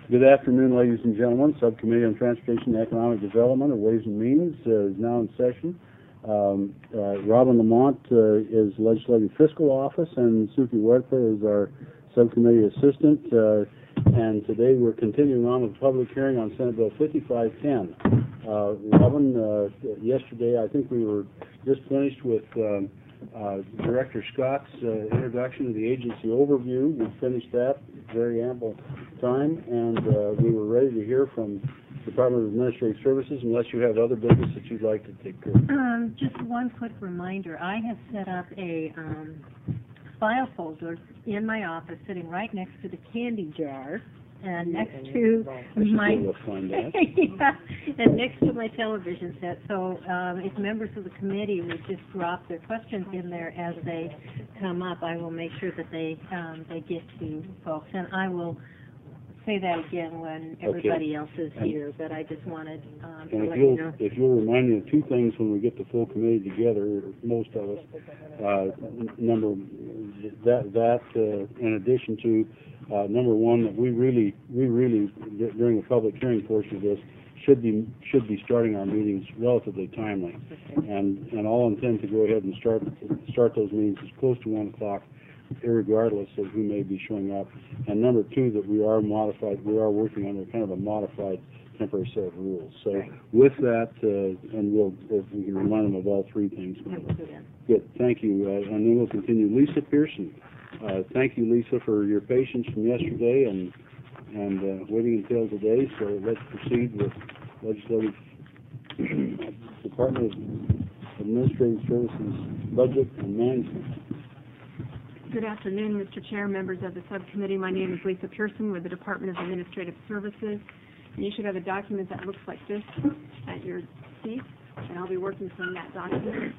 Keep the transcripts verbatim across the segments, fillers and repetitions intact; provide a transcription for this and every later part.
Good afternoon, ladies and gentlemen. Subcommittee on Transportation and Economic Development of Ways and Means uh, is now in session. Um, uh, Robin Lamont uh, is Legislative Fiscal Office, and Suki Huerta is our Subcommittee Assistant. Uh, and today we're continuing on with the public hearing on Senate Bill fifty-five ten. Uh, Robin, uh, yesterday I think we were just finished with um, uh, Director Scott's uh, introduction to the agency overview. We finished that, very ample time, and uh, we were ready to hear from Department of Administrative Services, unless you have other business that you'd like to take care of. Um, just one quick reminder. I have set up a um, file folder in my office sitting right next to the candy jar and next and to my find that. yeah, and next to my television set. So um, if members of the committee would just drop their questions in there as they come up, I will make sure that they um, they get to folks, and I will say that again when everybody okay. else is and, here, but I just wanted um, to and let if you'll, you know. if you'll remind me of two things when we get the full committee together, most of us, uh, number, that, that uh, in addition to, uh, number one, that we really, we really, during the public hearing portion of this, should be should be starting our meetings relatively timely, and and I'll intend to go ahead and start start those meetings as close to one o'clock, irregardless of who may be showing up. And number two, that we are modified, we are working under kind of a modified temporary set of rules. So right. with that, uh, and we'll, if we can remind them of all three things. Good, thank you. Uh, and then we'll continue. Lisa Pearson. Uh, thank you, Lisa, for your patience from yesterday and and uh, waiting until today. So let's proceed with Legislative Department of Administrative Services Budget and Management. Good afternoon, Mister Chair, members of the subcommittee. My name is Lisa Pearson with the Department of Administrative Services. And you should have a document that looks like this at your seat, and I'll be working from that document.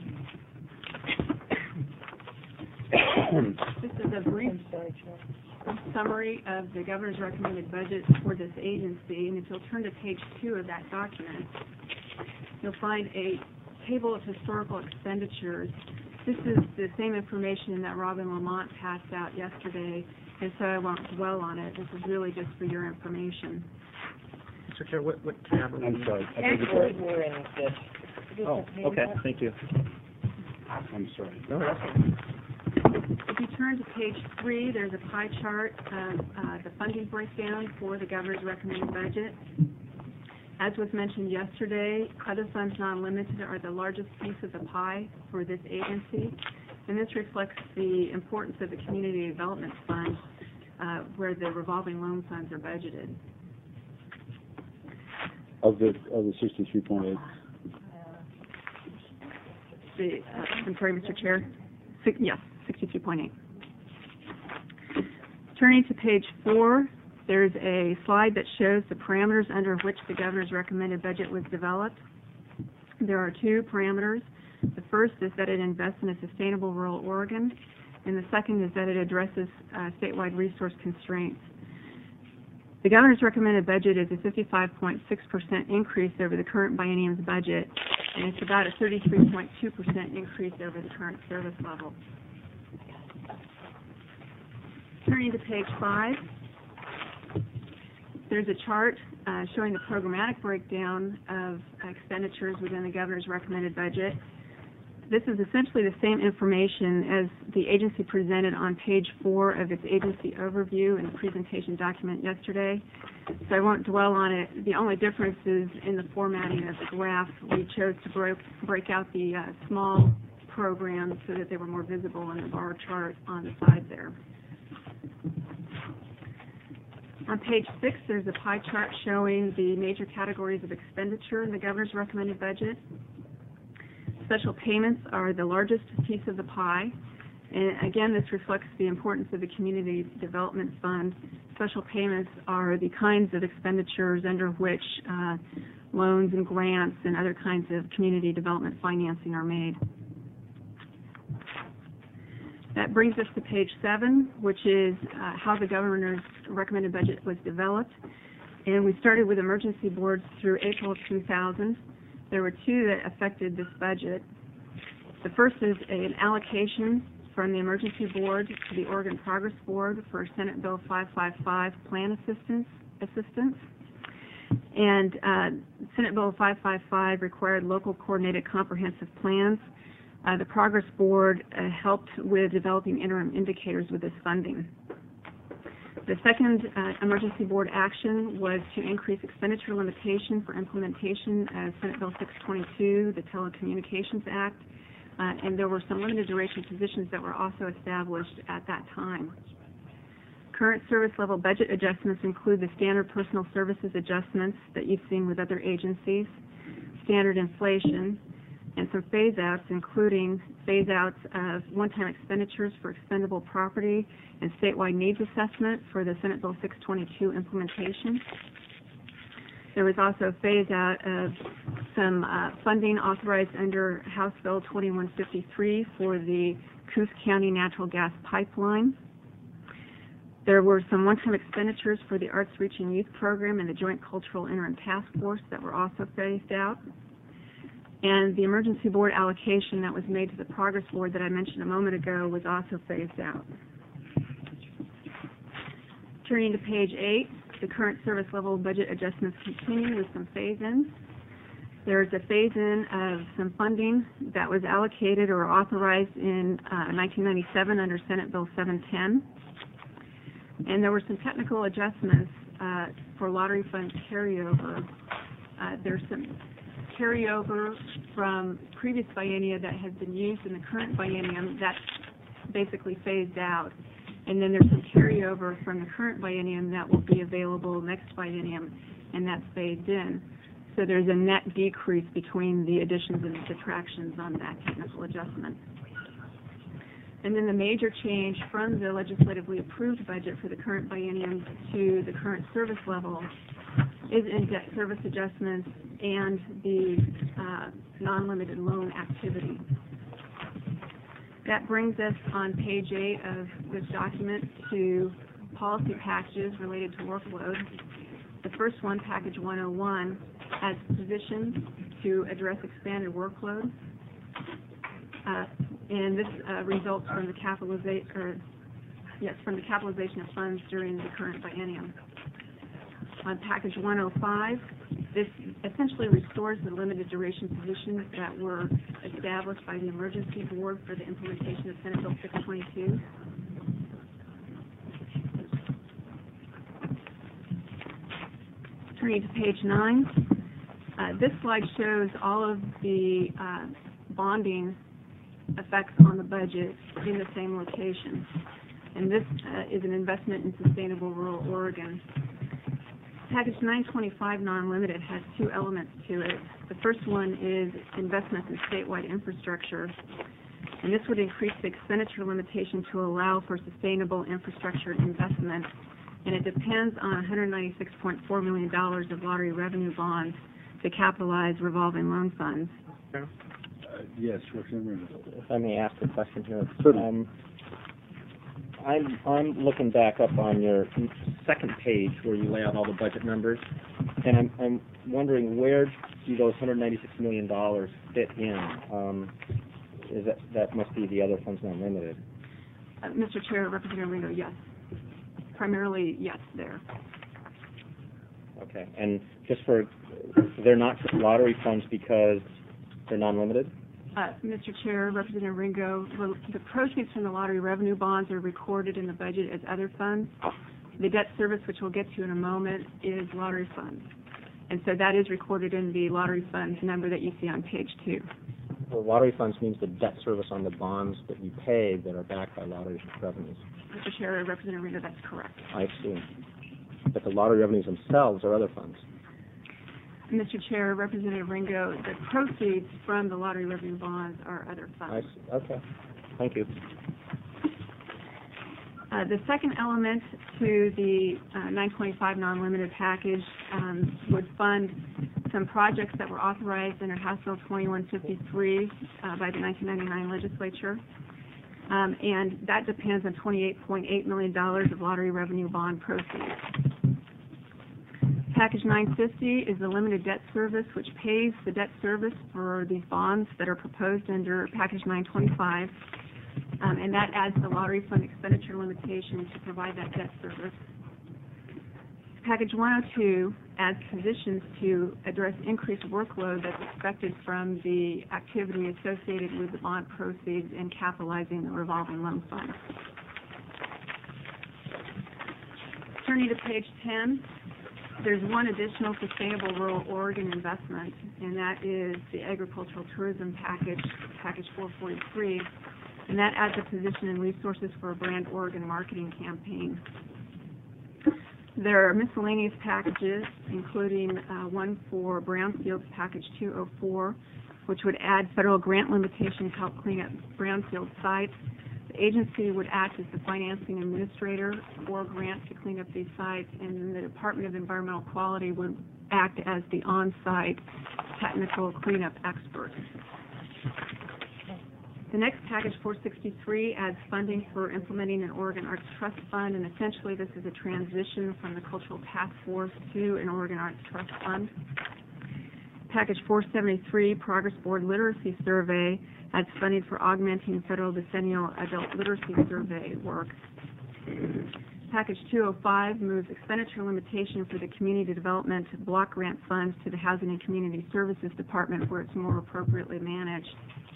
This is a brief summary of the governor's recommended budget for this agency, and if you'll turn to page two of that document, you'll find a table of historical expenditures. This is the same information that Robin Lamont passed out yesterday, and so I won't dwell on it. This is really just for your information. Mister Chair, what, what tab are we I'm sorry. I Actually, we're in this. this Oh, okay, thank you. I'm sorry. No, that's fine. If you turn to page three, there's a pie chart of uh, the funding breakdown for the governor's recommended budget. As was mentioned yesterday, other funds non-limited are the largest piece of the pie for this agency, and this reflects the importance of the Community Development Fund, uh, where the revolving loan funds are budgeted. Of the of the sixty-three point eight. The, uh, I'm sorry, Mister Chair. Six, yes, sixty-two point eight. Turning to page four, there's a slide that shows the parameters under which the governor's recommended budget was developed. There are two parameters. The first is that it invests in a sustainable rural Oregon, and the second is that it addresses uh, statewide resource constraints. The governor's recommended budget is a fifty-five point six percent increase over the current biennium's budget, and it's about a thirty-three point two percent increase over the current service level. Turning to page five, there's a chart uh, showing the programmatic breakdown of expenditures within the governor's recommended budget. This is essentially the same information as the agency presented on page four of its agency overview in the presentation document yesterday, so I won't dwell on it. The only difference is in the formatting of the graph. We chose to break, break out the uh, small programs so that they were more visible in the bar chart on the side there. On page six, there's a pie chart showing the major categories of expenditure in the governor's recommended budget. Special payments are the largest piece of the pie, and again, this reflects the importance of the Community Development Fund. Special payments are the kinds of expenditures under which uh, loans and grants and other kinds of community development financing are made. That brings us to page seven, which is uh, how the governor's recommended budget was developed. And we started with emergency boards through April of two thousand. There were two that affected this budget. The first is an allocation from the Emergency Board to the Oregon Progress Board for Senate Bill five fifty-five plan assistance. assistance. And uh, Senate Bill five fifty-five required local coordinated comprehensive plans. Uh, the Progress Board uh, helped with developing interim indicators with this funding. The second uh, emergency board action was to increase expenditure limitation for implementation of Senate Bill six twenty-two, the Telecommunications Act, uh, and there were some limited duration positions that were also established at that time. Current service level budget adjustments include the standard personal services adjustments that you've seen with other agencies, standard inflation, and some phase-outs, including phase-outs of one-time expenditures for expendable property and statewide needs assessment for the Senate Bill six twenty-two implementation. There was also a phase-out of some uh, funding authorized under House Bill twenty-one fifty-three for the Coos County Natural Gas Pipeline. There were some one-time expenditures for the Arts Reaching Youth Program and the Joint Cultural Interim Task Force that were also phased out. And the emergency board allocation that was made to the Progress Board that I mentioned a moment ago was also phased out. Turning to page eight, the current service level budget adjustments continue with some phase-ins. There's a phase-in of some funding that was allocated or authorized in uh, nineteen ninety-seven under Senate Bill seven ten. And there were some technical adjustments uh, for lottery fund carryover. Uh, there's some carryover from previous biennia that has been used in the current biennium that's basically phased out. And then there's some carryover from the current biennium that will be available next biennium, and that's phased in. So there's a net decrease between the additions and subtractions on that technical adjustment. And then the major change from the legislatively approved budget for the current biennium to the current service level is in debt service adjustments and the uh, non-limited loan activity. That brings us on page eight of this document to policy packages related to workload. The first one, package one oh one, has positions to address expanded workload. Uh, and this uh, results from the capitalization, or yes, from the capitalization of funds during the current biennium. On package one oh five, this essentially restores the limited duration positions that were established by the emergency board for the implementation of Senate Bill six twenty-two. Turning to page nine, uh, this slide shows all of the uh, bonding effects on the budget in the same location. And this uh, is an investment in sustainable rural Oregon. Package nine twenty-five non-limited has two elements to it. The first one is investments in statewide infrastructure, and this would increase the expenditure limitation to allow for sustainable infrastructure investment, and it depends on one hundred ninety-six point four million dollars of lottery revenue bonds to capitalize revolving loan funds. Uh, yes, Representative. If I may ask a question here. Certainly. Um, I'm, I'm looking back up on your second page where you lay out all the budget numbers, and I'm, I'm wondering where do those one hundred ninety-six million dollars fit in? Um, is that, that must be the other funds not limited. Uh, Mister Chair, Representative Ringo, yes. Primarily, yes, there. Okay, and just for, they're not lottery funds because they're non-limited? Uh, Mister Chair, Representative Ringo, the proceeds from the lottery revenue bonds are recorded in the budget as other funds. The debt service, which we'll get to in a moment, is lottery funds. And so that is recorded in the lottery funds number that you see on page two. Well, lottery funds means the debt service on the bonds that we pay that are backed by lottery revenues. Mister Chair, Representative Ringo, that's correct. I assume. But the lottery revenues themselves are other funds. Mister Chair, Representative Ringo, the proceeds from the lottery revenue bonds are other funds. I see. Okay. Thank you. Uh, the second element to the uh, nine twenty-five non-limited package um, would fund some projects that were authorized under House Bill twenty-one fifty-three uh, by the nineteen ninety-nine legislature. Um, and that depends on twenty-eight point eight million dollars of lottery revenue bond proceeds. Package nine fifty is the limited debt service, which pays the debt service for these bonds that are proposed under Package nine twenty-five, um, and that adds the lottery fund expenditure limitation to provide that debt service. Package one oh two adds positions to address increased workload that's expected from the activity associated with the bond proceeds and capitalizing the revolving loan fund. Turning to page ten, there's one additional Sustainable Rural Oregon investment, and that is the Agricultural Tourism Package, Package four forty-three, and that adds a position and resources for a Brand Oregon marketing campaign. There are miscellaneous packages, including uh, one for Brownfields Package two oh four, which would add federal grant limitation to help clean up brownfield sites. The agency would act as the financing administrator for grants to clean up these sites, and then the Department of Environmental Quality would act as the on-site technical cleanup expert. The next package, four sixty-three, adds funding for implementing an Oregon Arts Trust Fund, and essentially this is a transition from the Cultural Task Force to an Oregon Arts Trust Fund. Package four seventy-three, Progress Board Literacy Survey, adds funding for augmenting federal decennial adult literacy survey work. Package two oh five moves expenditure limitation for the Community Development Block Grant Funds to the Housing and Community Services Department, where it's more appropriately managed.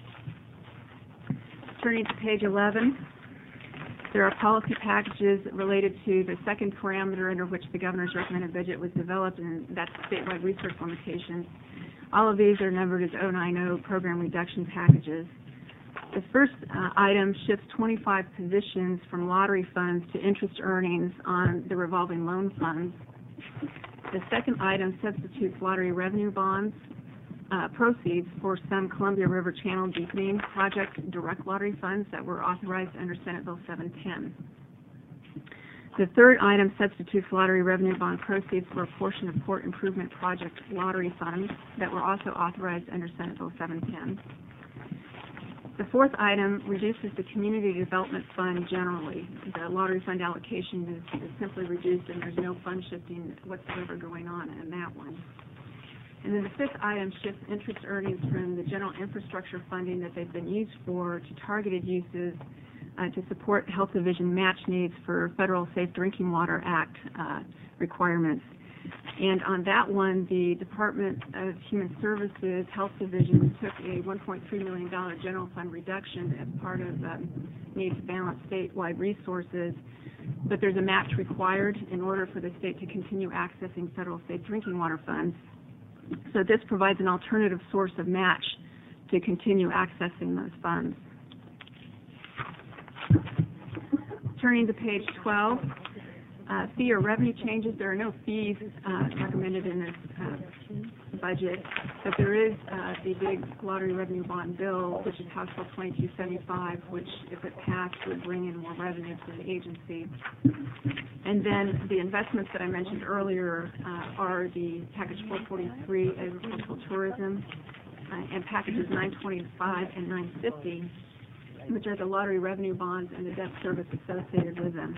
Turning to page eleven, there are policy packages related to the second parameter under which the governor's recommended budget was developed, and that's statewide resource limitations. All of these are numbered as oh nine oh program reduction packages. The first uh, item shifts twenty-five positions from lottery funds to interest earnings on the revolving loan funds. The second item substitutes lottery revenue bonds Uh, proceeds for some Columbia River Channel deepening project direct lottery funds that were authorized under Senate Bill seven ten. The third item substitutes lottery revenue bond proceeds for a portion of port improvement project lottery funds that were also authorized under Senate Bill seven ten. The fourth item reduces the community development fund generally. The lottery fund allocation is, is simply reduced, and there's no fund shifting whatsoever going on in that one. And then the fifth item shifts interest earnings from the general infrastructure funding that they've been used for to targeted uses uh, to support Health Division match needs for Federal Safe Drinking Water Act uh, requirements. And on that one, the Department of Human Services Health Division took a one point three million dollars general fund reduction as part of um, need to balance statewide resources. But there's a match required in order for the state to continue accessing Federal Safe Drinking Water funds. So this provides an alternative source of match to continue accessing those funds. Turning to page twelve, uh, fee or revenue changes. There are no fees uh, recommended in this uh, budget, but there is uh, the big lottery revenue bond bill, which is House Bill twenty-two seventy-five, which, if it passed, would bring in more revenue to the agency. And then the investments that I mentioned earlier uh, are the package four forty-three, agricultural tourism, uh, and packages nine twenty-five and nine fifty, which are the lottery revenue bonds and the debt service associated with them.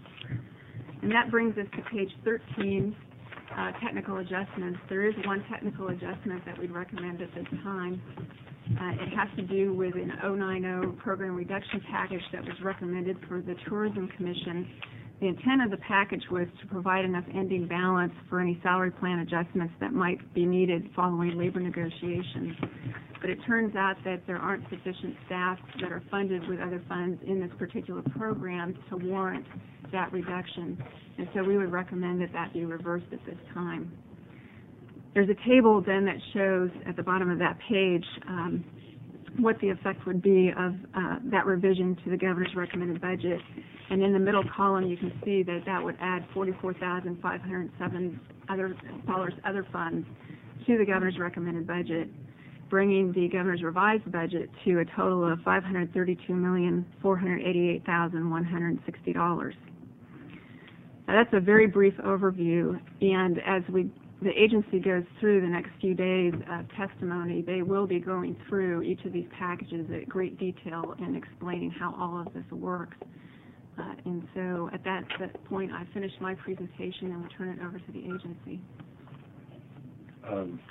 And that brings us to page thirteen, uh, technical adjustments. There is one technical adjustment that we'd recommend at this time. Uh, it has to do with an oh nine oh program reduction package that was recommended for the Tourism Commission. The intent of the package was to provide enough ending balance for any salary plan adjustments that might be needed following labor negotiations. But it turns out that there aren't sufficient staff that are funded with other funds in this particular program to warrant that reduction. And so we would recommend that that be reversed at this time. There's a table then that shows at the bottom of that page um, what the effect would be of uh, that revision to the governor's recommended budget. And in the middle column, you can see that that would add forty-four thousand five hundred seven dollars other funds to the governor's recommended budget, bringing the governor's revised budget to a total of five hundred thirty-two million four hundred eighty-eight thousand one hundred sixty dollars. Now, that's a very brief overview, and as we the agency goes through the next few days of testimony, they will be going through each of these packages at great detail and explaining how all of this works. Uh, and so at that, that point, I finish my presentation and will turn it over to the agency. Um,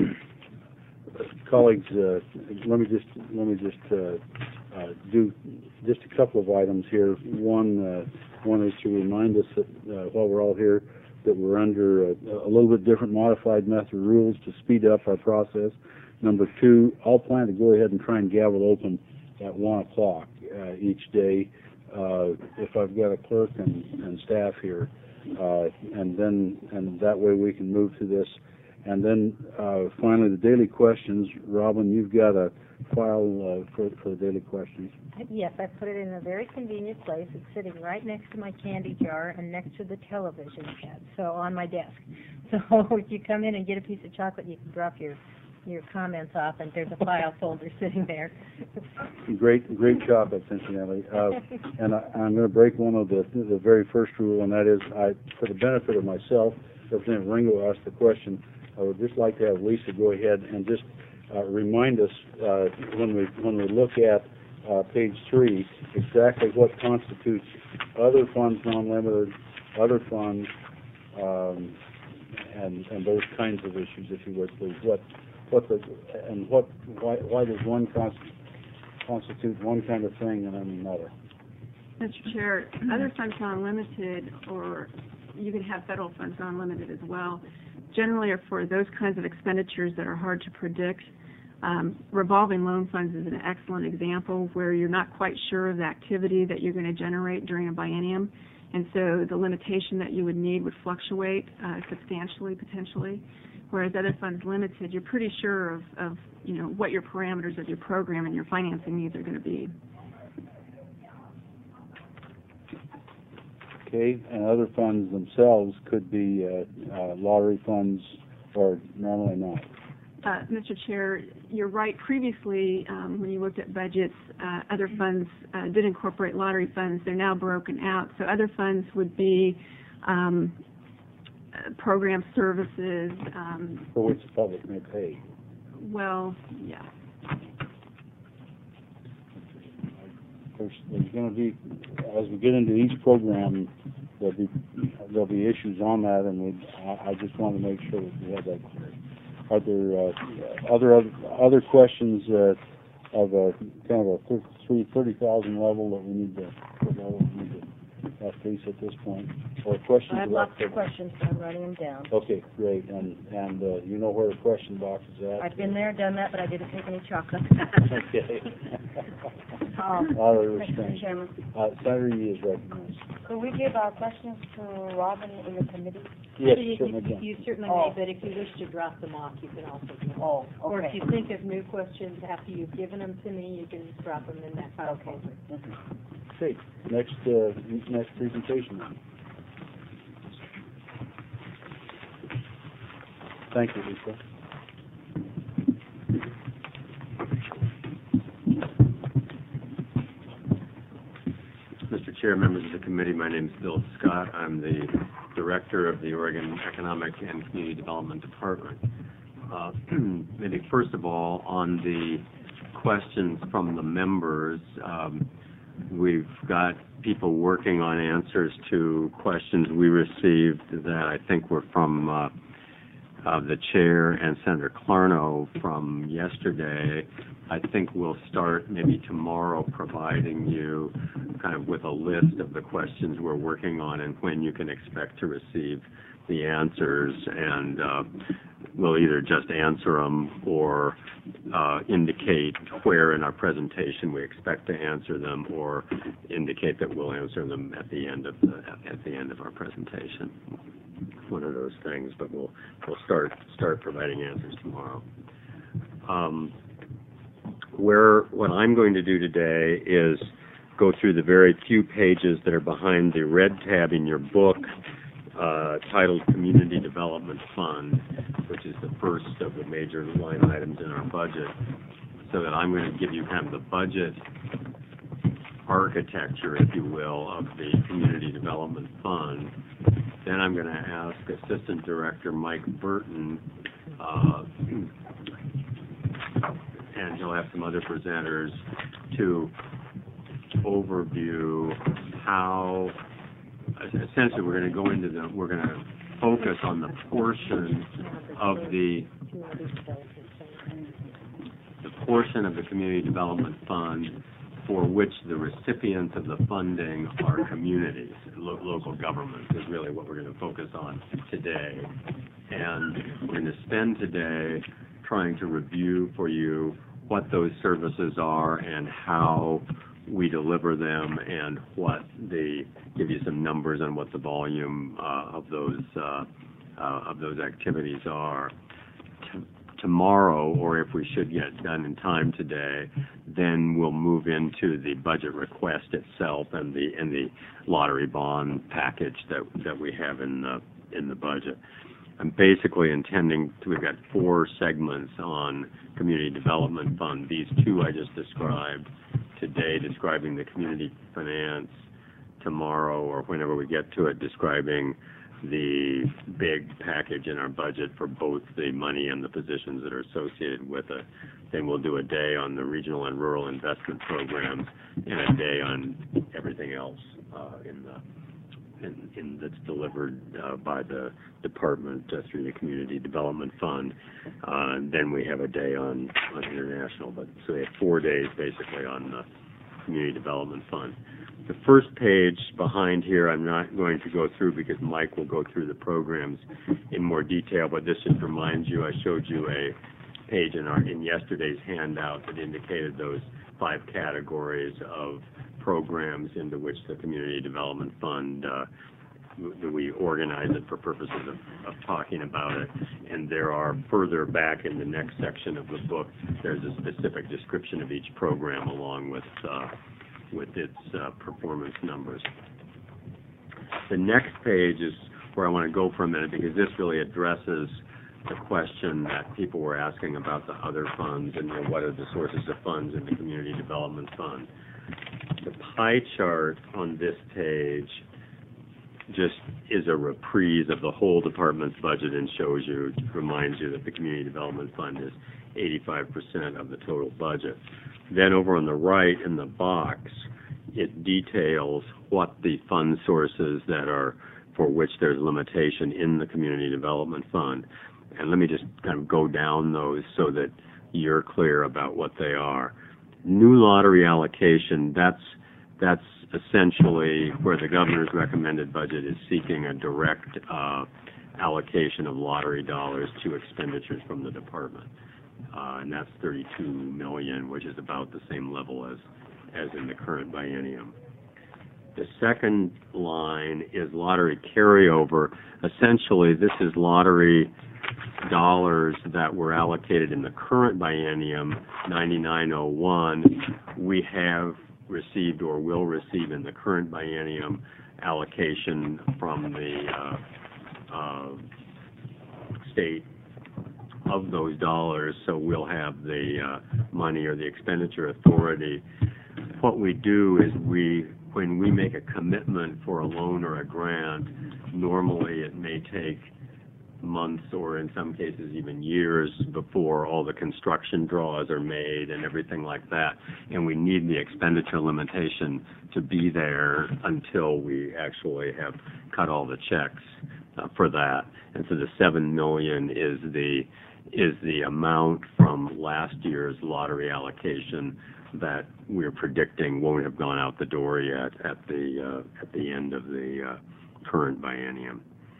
colleagues, uh, let me just let me just uh, uh, do just a couple of items here. One, uh, one is to remind us that uh, while we're all here, that we're under a, a little bit different modified method rules to speed up our process. Number two, I'll plan to go ahead and try and gavel open at one o'clock uh, each day uh, if I've got a clerk and, and staff here, uh, and then and that way we can move to this. And then uh, finally, the daily questions. Robin, you've got a file uh, for, for the daily questions. Yes, I put it in a very convenient place. It's sitting right next to my candy jar and next to the television set, so on my desk. So if you come in and get a piece of chocolate, you can drop your your comments off, and there's a file folder sitting there. Great, great chocolate, incidentally. Uh, and I, I'm going to break one of the the very first rule, and that is, I, for the benefit of myself, Representative Ringo asked the question. I would just like to have Lisa go ahead and just uh, remind us uh, when we when we look at uh, page three exactly what constitutes other funds, non-limited, other funds, um, and and those kinds of issues, if you would, please. What what the and what why why does one const- constitute one kind of thing and then another? Mister Chair, other funds non-limited, or you can have federal funds non-limited as well, generally are for those kinds of expenditures that are hard to predict. Um, revolving loan funds is an excellent example where you're not quite sure of the activity that you're going to generate during a biennium, and so the limitation that you would need would fluctuate uh, substantially, potentially. Whereas other funds limited, you're pretty sure of, of, you know, what your parameters of your program and your financing needs are going to be. Okay, and other funds themselves could be uh, uh, lottery funds, or normally not. Uh, Mister Chair, you're right. Previously, um, when you looked at budgets, uh, other funds uh, did incorporate lottery funds. They're now broken out. So other funds would be um, uh, program services. Um, For which the public may pay. well, yeah. There's, there's going to be, as we get into each program, there'll be there'll be issues on that, and we, I, I just want to make sure that we have that clear. Are there uh, other other questions uh, of a kind of a thirty thirty thousand level that we need to level we need to ask Lisa at this point, or questions? I have about lots of questions, so I'm writing them down. Okay, great, and and uh, you know where the question box is at. I've been there, done that, but I didn't take any chocolate. Okay. Um, Out of Mister restraint. Chairman, Uh, Senator Yee is recognized. could we give our questions to Robin in the committee? Yes, You- certainly you, can. you certainly Oh. may, but if you wish to drop them off, you can also do that. Oh, Or if okay. you think of new questions after you've given them to me, you can drop them in that file Okay. folder. Mhm. Okay, next, uh, next presentation then. Thank you, Lisa. Mister Chair, members of the committee, my name is Bill Scott. I'm the Director of the Oregon Economic and Community Development Department. Uh, maybe first of all, on the questions from the members, um, we've got people working on answers to questions we received that I think were from uh, uh, the chair and Senator Clarno from yesterday. I think we'll start maybe tomorrow providing you kind of with a list of the questions we're working on and when you can expect to receive the answers, and uh, we'll either just answer them or uh, indicate where in our presentation we expect to answer them, or indicate that we'll answer them at the end of the at the end of our presentation. One of those things, but we'll we'll start start providing answers tomorrow. Um, where what I'm going to do today is go through the very few pages that are behind the red tab in your book, uh, titled Community Development Fund, which is the first of the major line items in our budget, so that I'm going to give you kind of the budget architecture, if you will, of the Community Development Fund. Then I'm going to ask Assistant Director Mike Burton, uh, and he'll have some other presenters, to overview how, essentially we're going to go into the, we're going to focus on the portion of the, the portion of the Community Development Fund for which the recipients of the funding are communities, lo- local governments is really what we're going to focus on today. And we're going to spend today trying to review for you what those services are and how we deliver them and what the, give you some numbers on what the volume uh, of those uh, uh, of those activities are. T- tomorrow, or if we should get done in time today, then we'll move into the budget request itself and the and the lottery bond package that that we have in the in the budget. I'm basically intending to, we've got four segments on Community Development Fund. These two I just described today, describing the community finance, tomorrow or whenever we get to it, describing the big package in our budget for both the money and the positions that are associated with it. Then we'll do a day on the regional and rural investment programs and a day on everything else uh, in the in, in that's delivered uh, by the department uh, through the Community Development Fund. Uh, and then we have a day on, on international. But so we have four days basically on the Community Development Fund. The first page behind here I'm not going to go through because Mike will go through the programs in more detail, but this just reminds you, I showed you a page in our in yesterday's handout that indicated those five categories of programs into which the Community Development Fund, uh, we organize it for purposes of, of talking about it. And there are further back in the next section of the book, there's a specific description of each program along with uh, with its uh, performance numbers. The next page is where I want to go for a minute because this really addresses the question that people were asking about the other funds and, you know, what are the sources of funds in the Community Development Fund. The pie chart on this page just is a reprise of the whole department's budget and shows you, reminds you that the Community Development Fund is eighty-five percent of the total budget. Then over on the right in the box, it details what the fund sources that are for which there's limitation in the Community Development Fund. And let me just kind of go down those so that you're clear about what they are. New lottery allocation, that's that's essentially where the governor's recommended budget is seeking a direct uh, allocation of lottery dollars to expenditures from the department. Uh, and that's thirty-two million dollars, which is about the same level as, as in the current biennium. The second line is lottery carryover. Essentially, this is lottery dollars that were allocated in the current biennium, ninety-nine oh one. We have received or will receive in the current biennium allocation from the uh, uh, state of those dollars, so we'll have the uh, money or the expenditure authority. What we do is we, when we make a commitment for a loan or a grant, normally it may take months or in some cases even years before all the construction draws are made and everything like that, and we need the expenditure limitation to be there until we actually have cut all the checks uh, for that. And so the seven million is the is the amount from last year's lottery allocation that we're predicting won't have gone out the door yet at the uh, at the end of the uh, current biennium.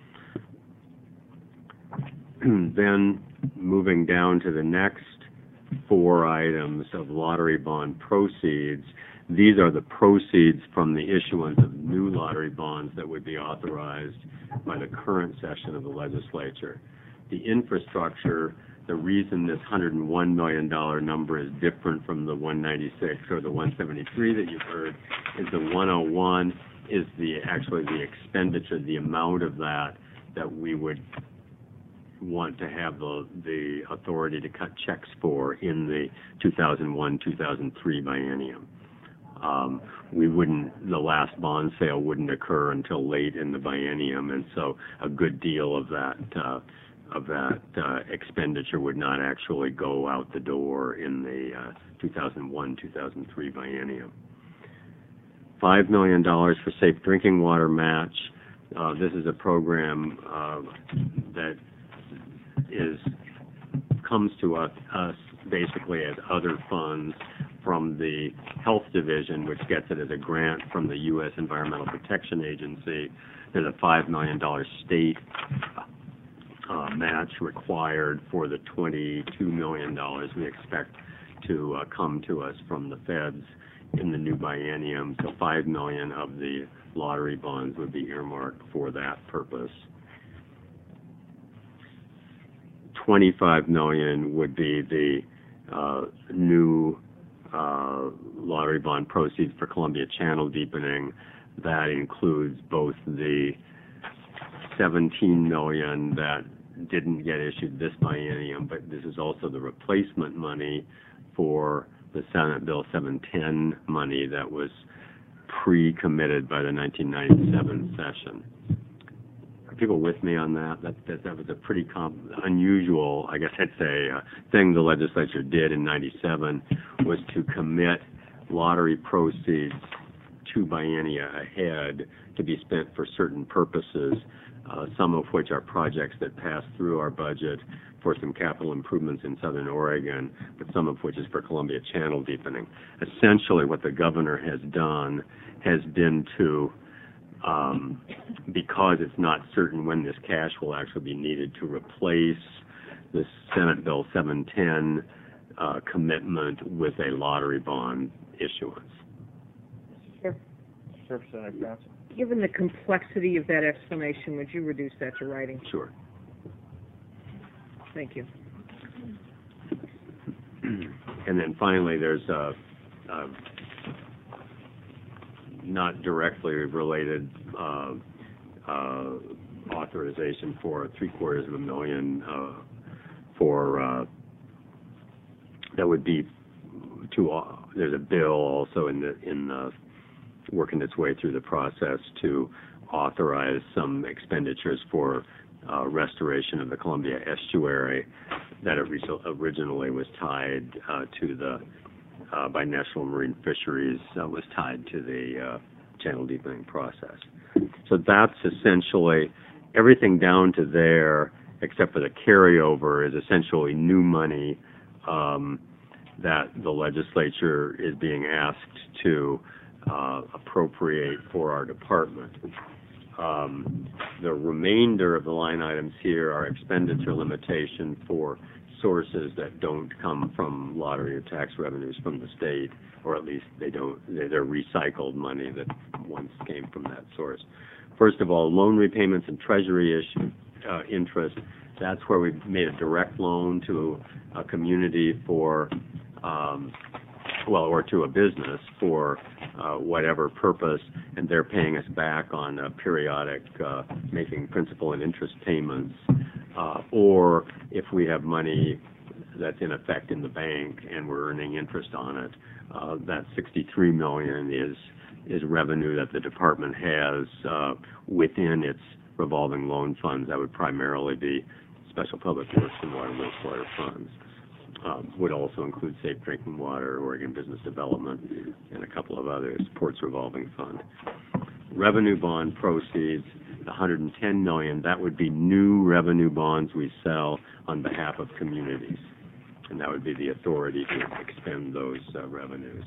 Then moving down to the next four items of lottery bond proceeds, these are the proceeds from the issuance of new lottery bonds that would be authorized by the current session of the legislature. The infrastructure, the reason this one hundred one million dollars number is different from the one ninety-six or the one seventy-three that you've heard is the one oh one is the actually the expenditure, the amount of that that we would want to have the the authority to cut checks for in the two thousand one two thousand three biennium. Um, we wouldn't, the last bond sale wouldn't occur until late in the biennium, and so a good deal of that uh, of that uh, expenditure would not actually go out the door in the uh, two thousand one two thousand three biennium. Five million dollars for Safe Drinking Water Match. Uh, this is a program uh, that is comes to us, us basically as other funds from the Health Division, which gets it as a grant from the U S Environmental Protection Agency. There's a five million dollars state uh, match required for the twenty-two million dollars we expect to uh, come to us from the feds in the new biennium. So five million dollars of the lottery bonds would be earmarked for that purpose. twenty-five million dollars would be the uh, new uh, lottery bond proceeds for Columbia Channel deepening. That includes both the seventeen million dollars that didn't get issued this biennium, but this is also the replacement money for the Senate Bill seven ten money that was pre-committed by the nineteen ninety-seven session. Are people with me on that? That that, that was a pretty com- unusual, I guess I'd say, uh, thing the legislature did in ninety-seven, was to commit lottery proceeds two biennia ahead to be spent for certain purposes, uh, some of which are projects that pass through our budget for some capital improvements in Southern Oregon, but some of which is for Columbia Channel deepening. Essentially, what the governor has done has been to, um, because it's not certain when this cash will actually be needed, to replace the Senate Bill seven ten uh, commitment with a lottery bond issuance. Representative Johnson. Given the complexity of that explanation, would you reduce that to writing? Sure. Thank you. And then finally, there's a, a not directly related uh, uh, authorization for three quarters of a million uh, for uh, that would be to. Uh, there's a bill also in the in the working its way through the process to authorize some expenditures for uh, restoration of the Columbia Estuary that originally was tied uh, to the, uh, by National Marine Fisheries, uh, was tied to the uh, channel deepening process. So that's essentially everything down to there, except for the carryover, is essentially new money um, that the legislature is being asked to Uh, appropriate for our department. Um, the remainder of the line items here are expenditure limitation for sources that don't come from lottery or tax revenues from the state, or at least they don't, they're recycled money that once came from that source. First of all, loan repayments and treasury issue, uh, interest. That's where we made a direct loan to a community for um, well, or to a business for uh, whatever purpose, and they're paying us back on uh, periodic uh, making principal and interest payments. Uh, or if we have money that's in effect in the bank and we're earning interest on it, uh, that sixty-three million dollars is is revenue that the department has uh, within its revolving loan funds. That would primarily be Special Public Works and Water and Wastewater funds. Um, would also include Safe Drinking Water, Oregon Business Development, and a couple of others, Ports Revolving Fund. Revenue bond proceeds, one hundred ten million dollars, that would be new revenue bonds we sell on behalf of communities, and that would be the authority to expend those uh, revenues.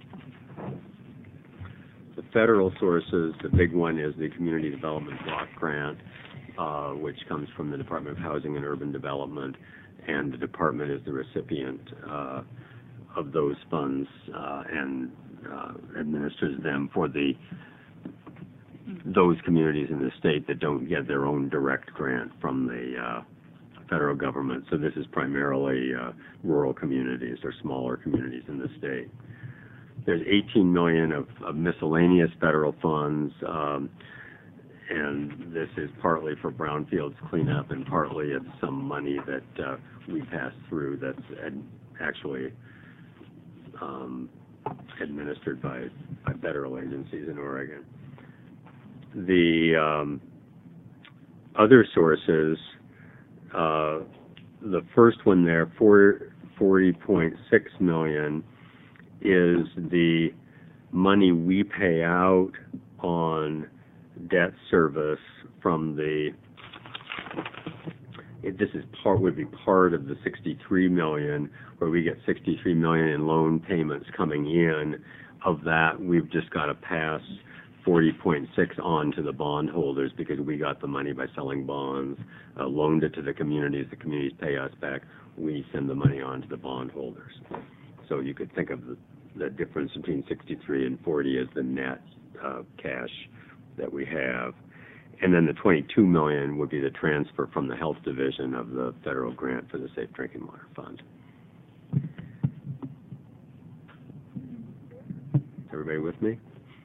The federal sources, the big one is the Community Development Block Grant, uh, which comes from the Department of Housing and Urban Development, and the department is the recipient uh, of those funds uh, and uh, administers them for the those communities in the state that don't get their own direct grant from the uh, federal government. So this is primarily uh, rural communities or smaller communities in the state. There's eighteen million dollars of, of miscellaneous federal funds. Um, And this is partly for brownfields cleanup, and partly it's some money that uh, we pass through that's ad- actually um, administered by, by federal agencies in Oregon. The um, other sources, uh, the first one there, forty point six million dollars, is the money we pay out on debt service from the it, this is part, would be part of the sixty-three million, where we get sixty-three million in loan payments coming in. Of that, we've just got to pass forty point six on to the bondholders because we got the money by selling bonds, uh, loaned it to the communities, the communities pay us back, we send the money on to the bondholders. So you could think of the, the difference between sixty-three and forty as the net uh, cash that we have. And then the twenty-two million would be the transfer from the health division of the federal grant for the Safe Drinking Water Fund. Everybody with me?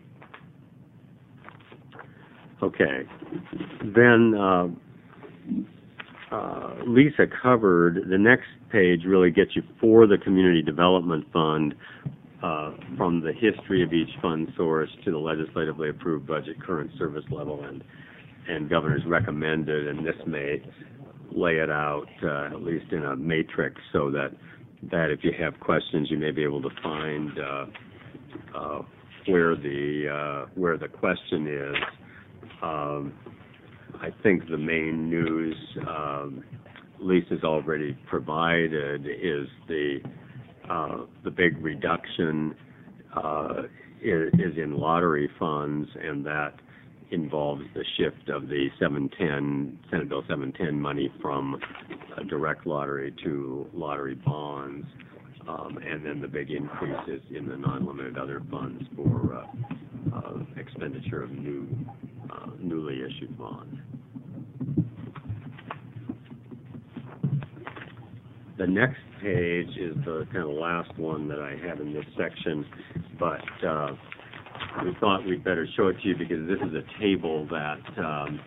Okay. Then uh, uh, Lisa covered, the next page really gets you for the Community Development Fund uh, from the history of each fund source to the legislatively approved budget, current service level, and, and governor's recommended, and this may lay it out uh, at least in a matrix so that, that if you have questions you may be able to find uh, uh, where the uh, where the question is. Um, I think the main news um, Lisa's already provided is the uh, the big reduction uh, is, is in lottery funds, and that involves the shift of the seven ten Senate Bill seven ten money from uh, direct lottery to lottery bonds, um, and then the big increases in the non-limited other funds for uh, uh, expenditure of new uh, newly issued bonds. The next page is the kind of last one that I have in this section, but uh, we thought we'd better show it to you because this is a table that um,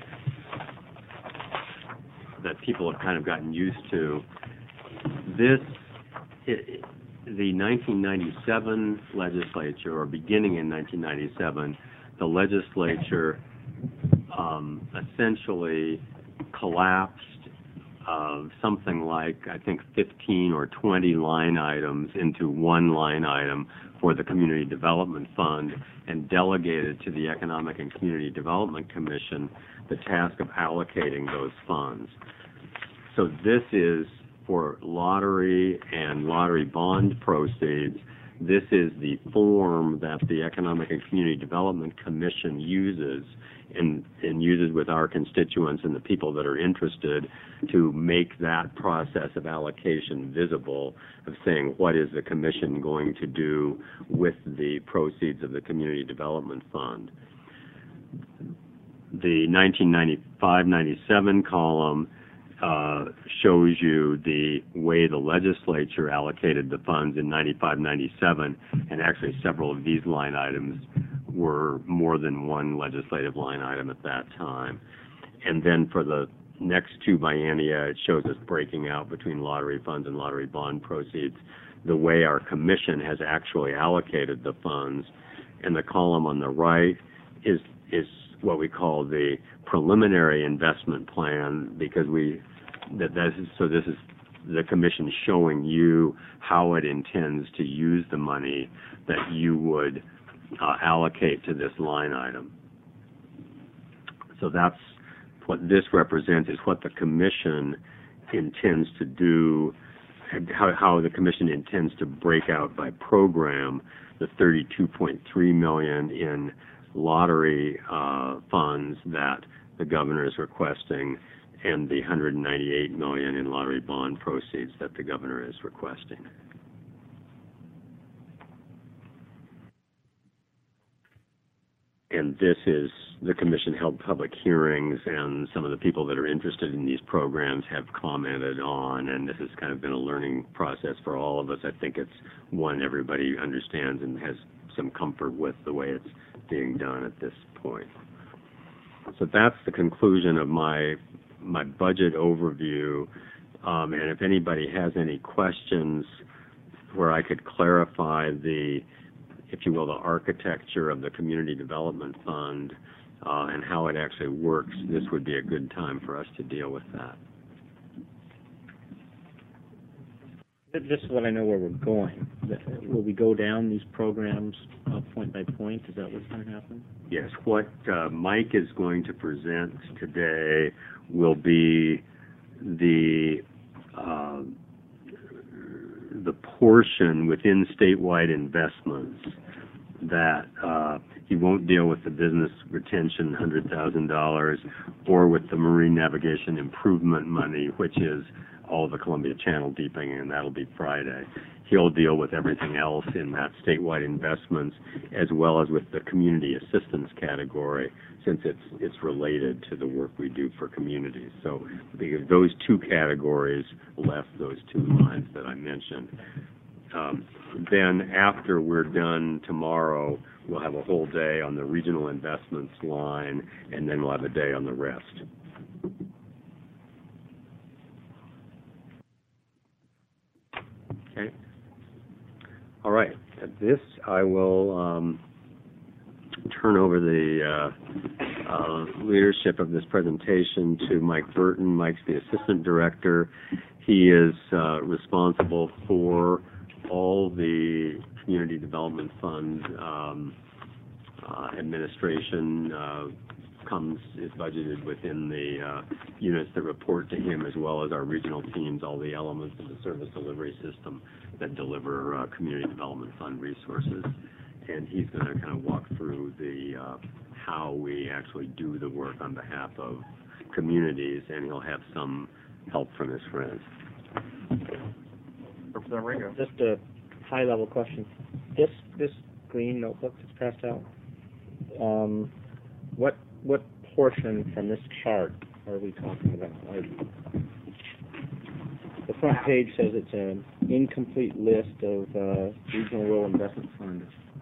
that people have kind of gotten used to. This, it, the nineteen ninety-seven legislature, or beginning in nineteen ninety-seven, the legislature um, essentially collapsed Uh, something like, I think, fifteen or twenty line items into one line item for the Community Development Fund and delegated to the Economic and Community Development Commission the task of allocating those funds. So this is for lottery and lottery bond proceeds. This is the form that the Economic and Community Development Commission uses and, and uses with our constituents and the people that are interested to make that process of allocation visible, of saying what is the Commission going to do with the proceeds of the Community Development Fund. The nineteen ninety-five ninety-seven column uh, shows you the way the legislature allocated the funds in ninety-five ninety-seven, and actually several of these line items were more than one legislative line item at that time. And then for the next two biennia, it shows us breaking out between lottery funds and lottery bond proceeds, the way our commission has actually allocated the funds. And the column on the right is is what we call the preliminary investment plan, because we that that is, so this is the commission showing you how it intends to use the money that you would Uh, allocate to this line item. So that's what this represents, is what the Commission intends to do, how, how the Commission intends to break out by program the thirty-two point three million dollars in lottery uh, funds that the governor is requesting, and the one hundred ninety-eight million dollars in lottery bond proceeds that the governor is requesting. And this is, the Commission held public hearings, and some of the people that are interested in these programs have commented on, and this has kind of been a learning process for all of us. I think it's one everybody understands and has some comfort with the way it's being done at this point. So that's the conclusion of my, my budget overview, um, and if anybody has any questions where I could clarify the, if you will, the architecture of the Community Development Fund uh, and how it actually works, this would be a good time for us to deal with that. Just so that I know where we're going, will we go down these programs uh, point by point? Is that what's going to happen? Yes, what uh, Mike is going to present today will be the uh, the portion within statewide investments that uh, he won't deal with the business retention one hundred thousand dollars or with the marine navigation improvement money, which is all the Columbia Channel deepening, and that'll be Friday. He'll deal with everything else in that statewide investments, as well as with the community assistance category, since it's it's related to the work we do for communities. So because those two categories left those two lines that I mentioned. Um, then after we're done tomorrow, we'll have a whole day on the regional investments line, and then we'll have a day on the rest. Okay. All right. At this, I will um, turn over the uh, uh, leadership of this presentation to Mike Burton. Mike's the assistant director. He is uh, responsible for all the community development fund um, uh, administration. Uh, comes is budgeted within the uh, units that report to him, as well as our regional teams, all the elements of the service delivery system that deliver uh, community development fund resources. And he's going to kind of walk through the uh, how we actually do the work on behalf of communities, and he'll have some help from his friends. Representative Ringo. Just a high-level question. This this green notebook that's passed out, um, what what portion from this chart are we talking about? I, the front page says it's an incomplete list of uh, regional rural investment funds.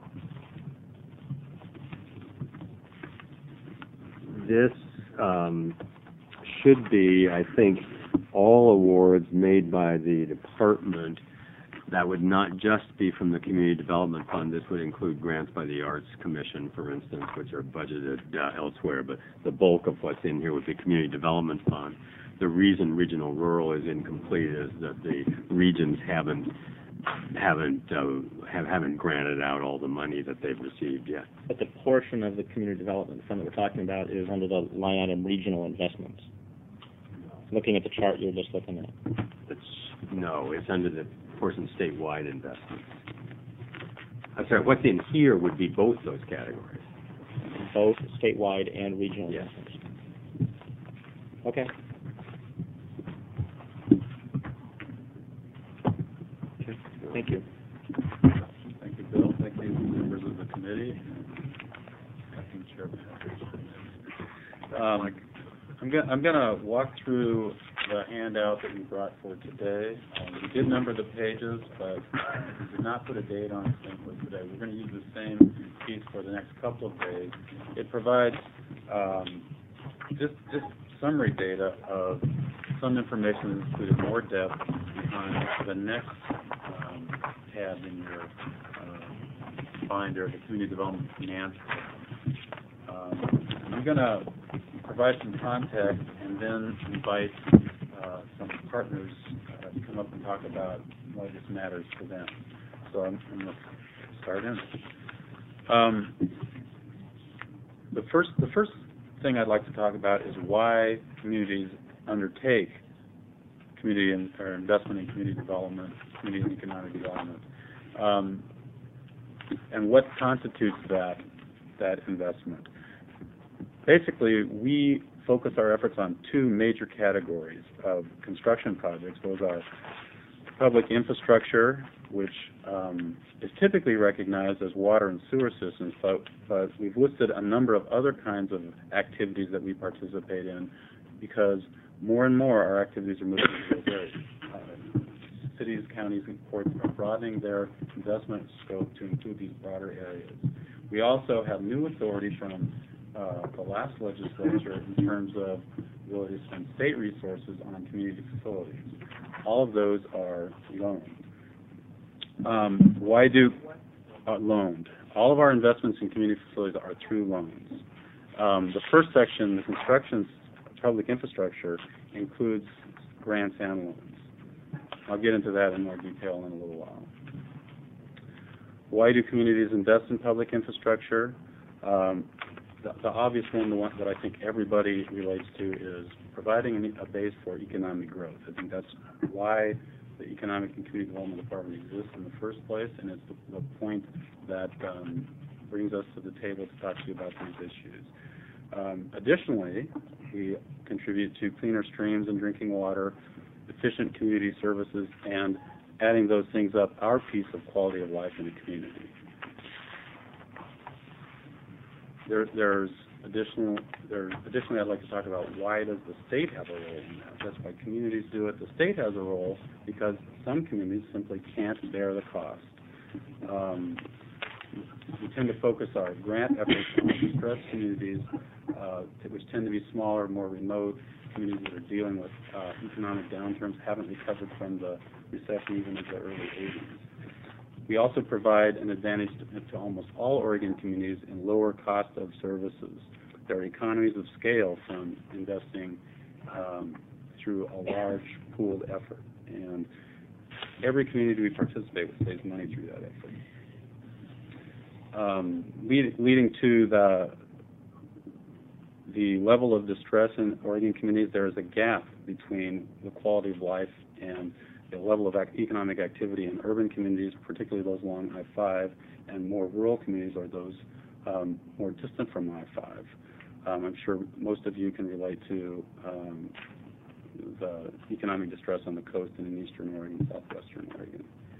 This um, should be, I think, all awards made by the department. That would not just be from the Community Development Fund. This would include grants by the Arts Commission, for instance, which are budgeted uh, elsewhere. But the bulk of what's in here would be Community Development Fund. The reason Regional Rural is incomplete is that the regions haven't haven't uh, have, haven't granted out all the money that they've received yet. But the portion of the Community Development Fund that we're talking about is under the line item regional investments. Looking at the chart you're just looking at. It's, no, it's under the portion statewide investments. I'm sorry, what's in here would be both those categories. Both statewide and regional Yes. investments. Okay. Okay. Thank you. Thank you, Bill. Thank you, members of the committee. Acting Chair. Um, I'm going I'm going to walk through the handout that we brought for today. Um, we did number the pages, but we did not put a date on it simply today. We're going to use the same piece for the next couple of days. It provides um, just just summary data of some information that's included more depth behind the next um, tab in your uh, binder, the Community Development Finance. Um, I'm going to provide some context and then invite uh, some partners uh, to come up and talk about why this matters to them. So I'm, I'm going to start in. Um, the first, the first thing I'd like to talk about is why communities undertake community in, or investment in community development, community and economic development, um, and what constitutes that that investment. Basically, we focus our efforts on two major categories of construction projects. Those are public infrastructure, which um, is typically recognized as water and sewer systems, but, but we've listed a number of other kinds of activities that we participate in because more and more our activities are moving to those areas. Uh, cities, counties, and courts are broadening their investment scope to include these broader areas. We also have new authority from Uh, the last legislature in terms of the ability to spend state resources on community facilities. All of those are loaned. Um, why do uh, loaned? All of our investments in community facilities are through loans. Um, the first section, the construction public infrastructure, includes grants and loans. I'll get into that in more detail in a little while. Why do communities invest in public infrastructure? Um, the, the obvious one, the one that I think everybody relates to, is providing an- a base for economic growth. I think that's why the Economic and Community Development Department exists in the first place, and it's the, the point that um, brings us to the table to talk to you about these issues. Um, additionally, we contribute to cleaner streams and drinking water, efficient community services, and adding those things up, our piece of quality of life in a community. There, there's additional, there, additionally, I'd like to talk about why does the state have a role in that. That's why communities do it. The state has a role because some communities simply can't bear the cost. Um, we tend to focus our grant efforts on distressed communities, uh, which tend to be smaller, more remote, communities that are dealing with uh, economic downturns, haven't recovered from the recession even in the early eighties. We also provide an advantage to, to almost all Oregon communities in lower cost of services. There are economies of scale from investing um, through a large pooled effort. And every community we participate with saves money through that effort. Um, lead, leading to the the level of distress in Oregon communities, there is a gap between the quality of life and the level of ac- economic activity in urban communities, particularly those along I five, and more rural communities are those um, more distant from I five. Um, I'm sure most of you can relate to um, the economic distress on the coast and in eastern Oregon, southwestern Oregon.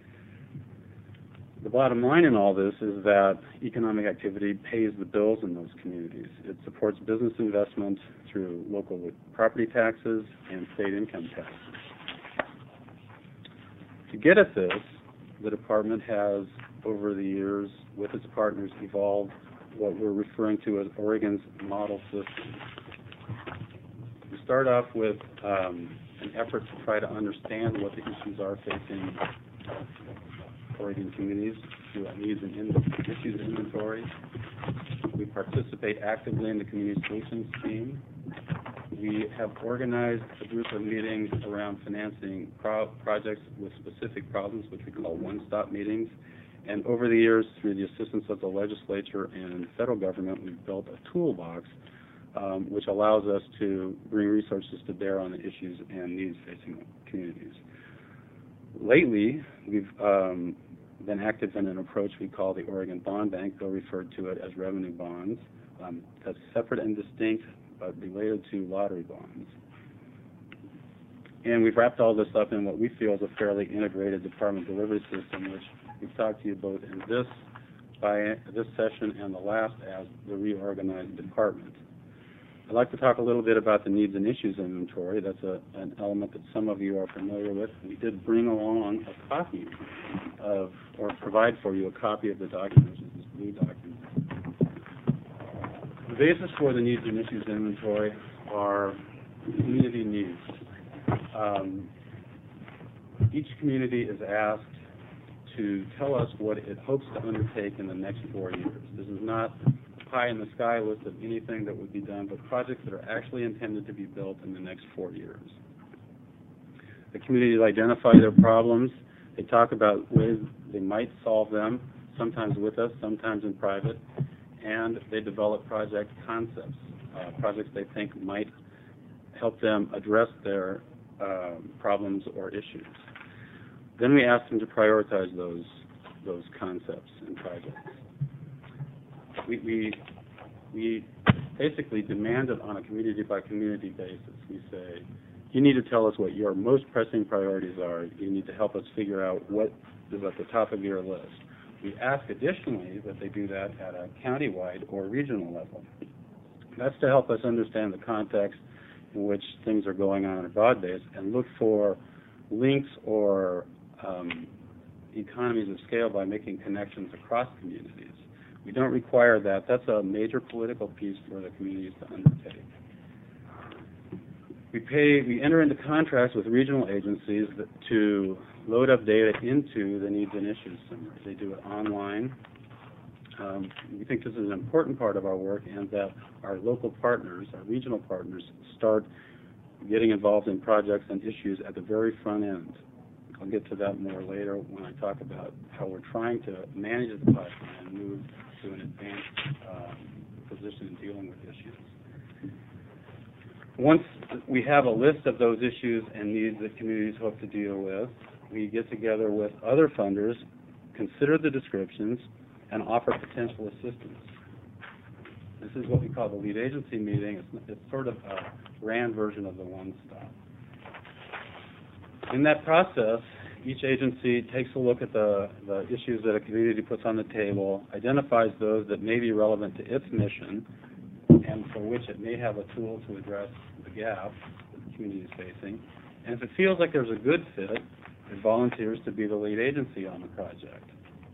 The bottom line in all this is that economic activity pays the bills in those communities. It supports business investment through local property taxes and state income taxes. To get at this, the department has, over the years, with its partners, evolved what we're referring to as Oregon's model system. We start off with um, an effort to try to understand what the issues are facing Oregon communities through a needs and in- issues inventory. We participate actively in the Community Solutions team. We have organized a group of meetings around financing pro- projects with specific problems, which we call one-stop meetings. And over the years, through the assistance of the legislature and federal government, we've built a toolbox um, which allows us to bring resources to bear on the issues and needs facing communities. Lately, we've um, been active in an approach we call the Oregon Bond Bank. Bill referred to it as revenue bonds. Um, that's separate and distinct, but related to lottery bonds. And we've wrapped all this up in what we feel is a fairly integrated department delivery system, which we've talked to you both in this by this session and the last as the reorganized department. I'd like to talk a little bit about the needs and issues inventory. That's a, an element that some of you are familiar with. We did bring along a copy of, or provide for you a copy of the document, which is this blue document. The basis for the needs and issues inventory are community needs. Um, each community is asked to tell us what it hopes to undertake in the next four years. This is not pie in the sky list of anything that would be done, but projects that are actually intended to be built in the next four years. The communities identify their problems. They talk about ways they might solve them, sometimes with us, sometimes in private, and they develop project concepts, uh, projects they think might help them address their uh, problems or issues. Then we ask them to prioritize those, those concepts and projects. We, we, we basically demand it on a community-by-community basis. We say, you need to tell us what your most pressing priorities are. You need to help us figure out what is at the top of your list. We ask additionally that they do that at a county-wide or regional level. That's to help us understand the context in which things are going on on a broad base and look for links or um, economies of scale by making connections across communities. We don't require that. That's a major political piece for the communities to undertake. We pay, we enter into contracts with regional agencies that, to load up data into the needs and issues summary. They do it online. Um, we think this is an important part of our work, and that our local partners, our regional partners, start getting involved in projects and issues at the very front end. I'll get to that more later when I talk about how we're trying to manage the pipeline and move to an advanced um, position in dealing with issues. Once we have a list of those issues and needs that communities hope to deal with, we get together with other funders, consider the descriptions, and offer potential assistance. This is what we call the lead agency meeting. It's, it's sort of a RAND version of the one-stop. In that process, each agency takes a look at the, the issues that a community puts on the table, identifies those that may be relevant to its mission, and for which it may have a tool to address the gap that the community is facing. And if it feels like there's a good fit, it volunteers to be the lead agency on the project.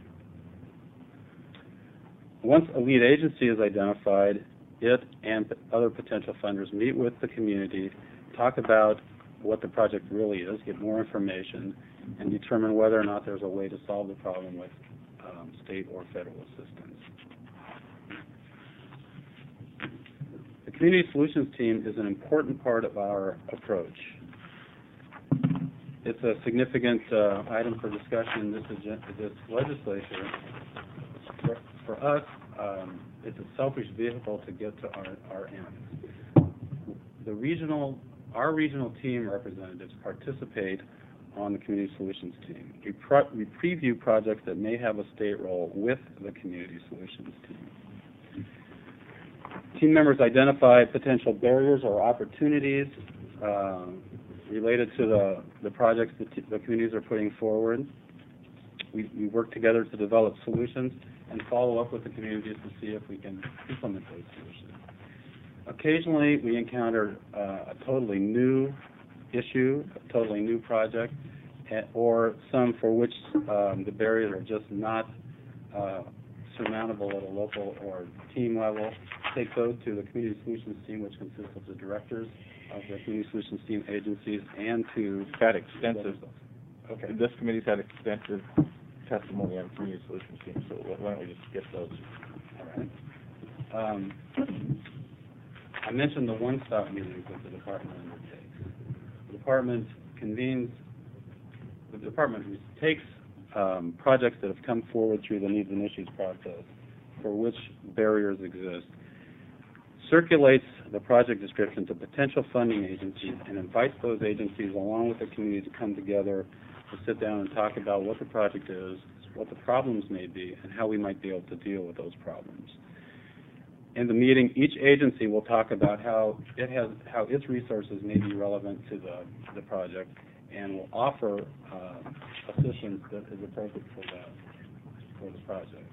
Once a lead agency is identified, it and other potential funders meet with the community, talk about what the project really is, get more information, and determine whether or not there's a way to solve the problem with um, state or federal assistance. The Community Solutions Team is an important part of our approach. It's a significant uh, item for discussion in this, this legislature. For, for us, um, it's a selfish vehicle to get to our, our ends. The regional, our regional team representatives participate on the Community Solutions Team. We, pro we preview projects that may have a state role with the Community Solutions Team. Team members identify potential barriers or opportunities uh, related to the, the projects that the communities are putting forward. We, we work together to develop solutions and follow up with the communities to see if we can implement those solutions. Occasionally, we encounter uh, a totally new issue, a totally new project, or some for which um, the barriers are just not uh, surmountable at a local or team level. Take those to the Community Solutions Team, which consists of the directors of the Community Solutions Team agencies, and to had extensive. Okay. This committee's had extensive testimony on Community Solutions Team, so why don't we just skip those? All right. Um, I mentioned the one-stop meetings that the department undertakes. The department convenes, the department takes um, projects that have come forward through the needs and issues process for which barriers exist, circulates the project description to potential funding agencies, and invites those agencies along with the community to come together to sit down and talk about what the project is, what the problems may be, and how we might be able to deal with those problems. In the meeting, each agency will talk about how it has, how its resources may be relevant to the, the project, and will offer uh, assistance that is appropriate for that, for the project.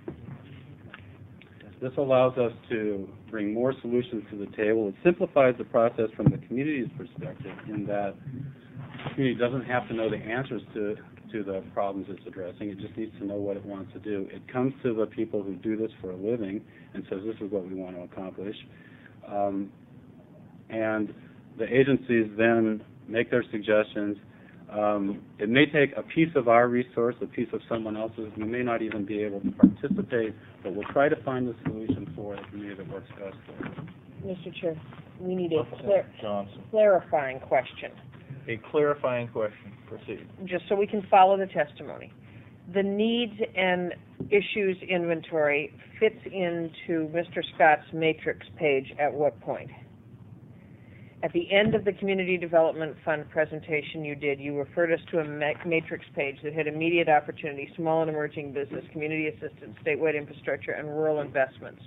This allows us to bring more solutions to the table. It simplifies the process from the community's perspective in that the community doesn't have to know the answers to, to the problems it's addressing. It just needs to know what it wants to do. It comes to the people who do this for a living and says, this is what we want to accomplish. Um, and the agencies then make their suggestions. Um, it may take a piece of our resource, a piece of someone else's. We may not even be able to participate, but we'll try to find a solution for the community that works best for us. Mister Chair, we need a clar Johnson. clarifying question, A clarifying question. Proceed. just so we can follow the testimony. The needs and issues inventory fits into Mister Scott's matrix page at what point? At the end of the Community Development Fund presentation you did, you referred us to a ma matrix page that had immediate opportunity, small and emerging business, community assistance, statewide infrastructure, and rural investments.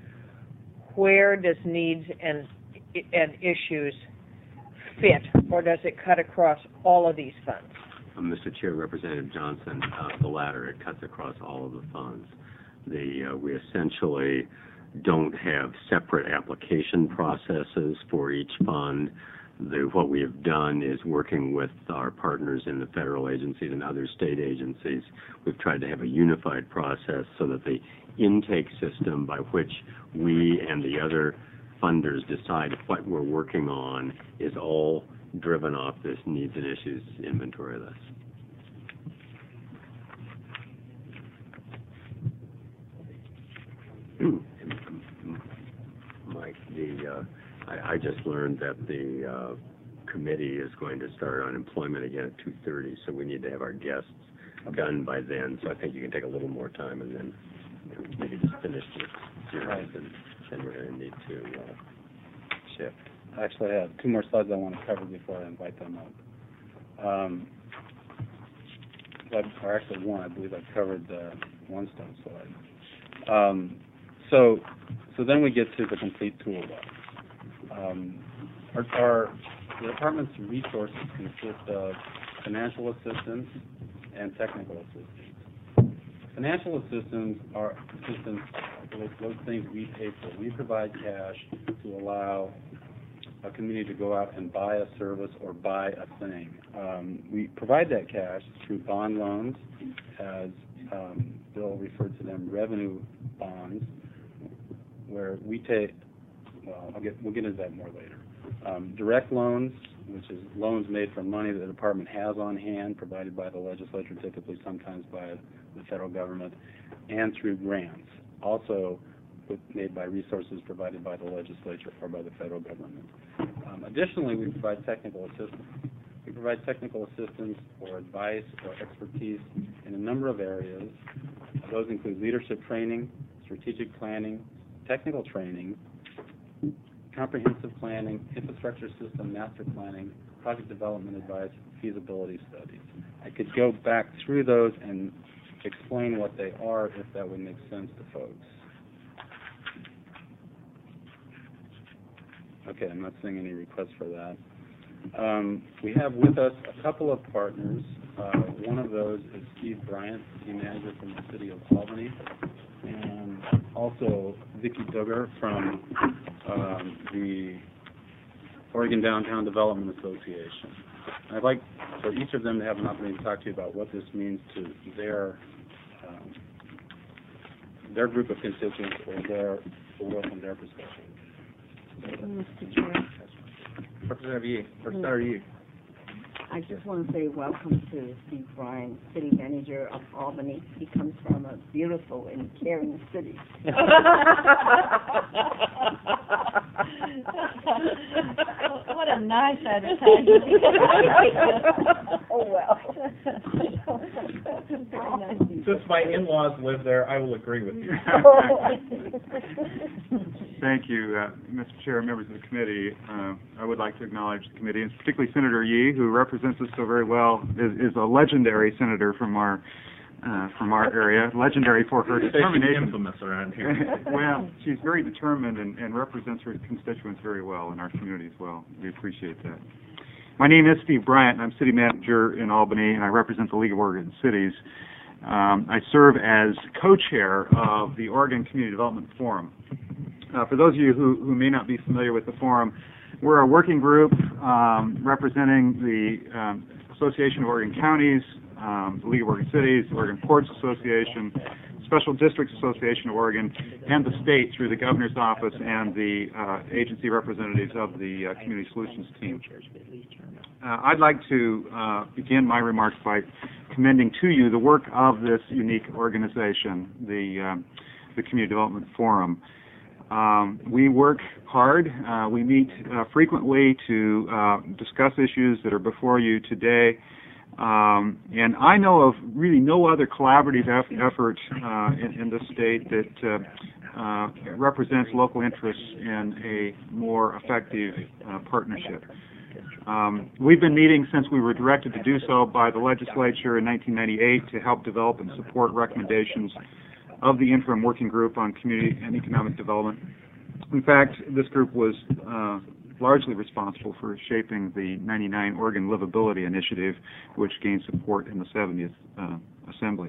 Where does needs and, and issues fit, or does it cut across all of these funds? Uh, Mister Chair, Representative Johnson, uh, the latter, it cuts across all of the funds. The, uh, we essentially don't have separate application processes for each fund. The, what we have done is working with our partners in the federal agencies and other state agencies. We've tried to have a unified process so that the intake system by which we and the other funders decide what we're working on is all driven off this needs and issues inventory list. Mike, the uh, I, I just learned that the uh, committee is going to start on employment again at two thirty, so we need to have our guests done by then. So I think you can take a little more time and then maybe just finish this series, and then we're going to need to uh, shift. Actually, I have two more slides I want to cover before I invite them up. Um, or actually one, I believe I covered the one stone slide. Um, so, so then we get to the complete toolbox. Um, our, our the department's resources consist of financial assistance and technical assistance. Financial assistance are assistance those, those things we pay for. We provide cash to allow a community to go out and buy a service or buy a thing. Um, we provide that cash through bond loans, as um, Bill referred to them, revenue bonds, where we take, well, I'll get, we'll get into that more later. Um, direct loans, which is loans made from money that the department has on hand, provided by the legislature, typically sometimes by the federal government, and through grants, also made by resources provided by the legislature or by the federal government. Um, additionally, we provide technical assistance. We provide technical assistance or advice or expertise in a number of areas. Those include leadership training, strategic planning, technical training, comprehensive planning, infrastructure system master planning, project development advice, feasibility studies. I could go back through those and explain what they are if that would make sense to folks. Okay, I'm not seeing any requests for that. Um, we have with us a couple of partners. Uh, one of those is Steve Bryant, city manager from the city of Albany, and also Vicki Duggar from um, the Oregon Downtown Development Association. I'd like for each of them to have an opportunity to talk to you about what this means to their um, their group of constituents or their the world from their perspective. Mister Chair. Representative Yee, or Senator Yee. I just want to say welcome to Steve Bryan, city manager of Albany. He comes from a beautiful and caring city. What a nice advertisement. Oh, well. Since my in-laws live there, I will agree with you. Thank you, uh, Mister Chair, members of the committee. Uh, I would like to acknowledge the committee, and particularly Senator Yee, who represents us so very well, is, is a legendary senator from our uh, from our area, legendary for her determination. She's infamous around here. Well, she's very determined and, and represents her constituents very well in our community as well. We appreciate that. My name is Steve Bryant, and I'm city manager in Albany, and I represent the League of Oregon Cities. Um, I serve as co-chair of the Oregon Community Development Forum. Uh, for those of you who, who may not be familiar with the forum, we're a working group um, representing the um, Association of Oregon Counties, um, the League of Oregon Cities, the Oregon Ports Association, Special Districts Association of Oregon, and the state through the governor's office and the uh, agency representatives of the uh, Community Solutions team. Uh, I'd like to uh, begin my remarks by commending to you the work of this unique organization, the, um, the Community Development Forum. Um, we work hard. Uh, we meet uh, frequently to uh, discuss issues that are before you today. Um, and I know of really no other collaborative eff effort uh, in, in the state that uh, uh, represents local interests in a more effective uh, partnership. Um, we've been meeting since we were directed to do so by the legislature in nineteen ninety-eight to help develop and support recommendations of the Interim Working Group on Community and Economic Development. In fact, this group was uh, largely responsible for shaping the ninety-nine Oregon Livability Initiative, which gained support in the seventieth uh, Assembly.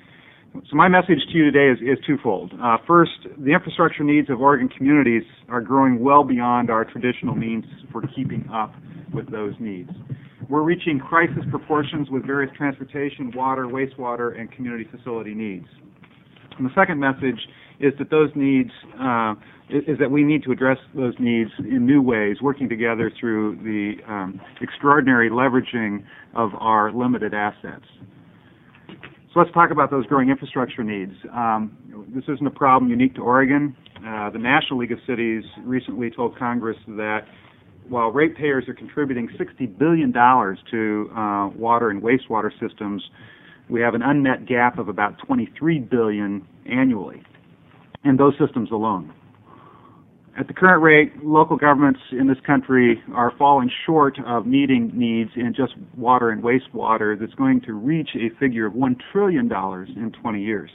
So my message to you today is, is twofold. Uh, first, the infrastructure needs of Oregon communities are growing well beyond our traditional means for keeping up with those needs. We're reaching crisis proportions with various transportation, water, wastewater, and community facility needs. And the second message is that those needs, uh, is, is that we need to address those needs in new ways, working together through the um, extraordinary leveraging of our limited assets. So let's talk about those growing infrastructure needs. Um, this isn't a problem unique to Oregon. Uh, the National League of Cities recently told Congress that while ratepayers are contributing sixty billion dollars to uh, water and wastewater systems, we have an unmet gap of about twenty-three billion dollars annually. and those systems alone. At the current rate, local governments in this country are falling short of meeting needs in just water and wastewater that's going to reach a figure of one trillion dollars in twenty years.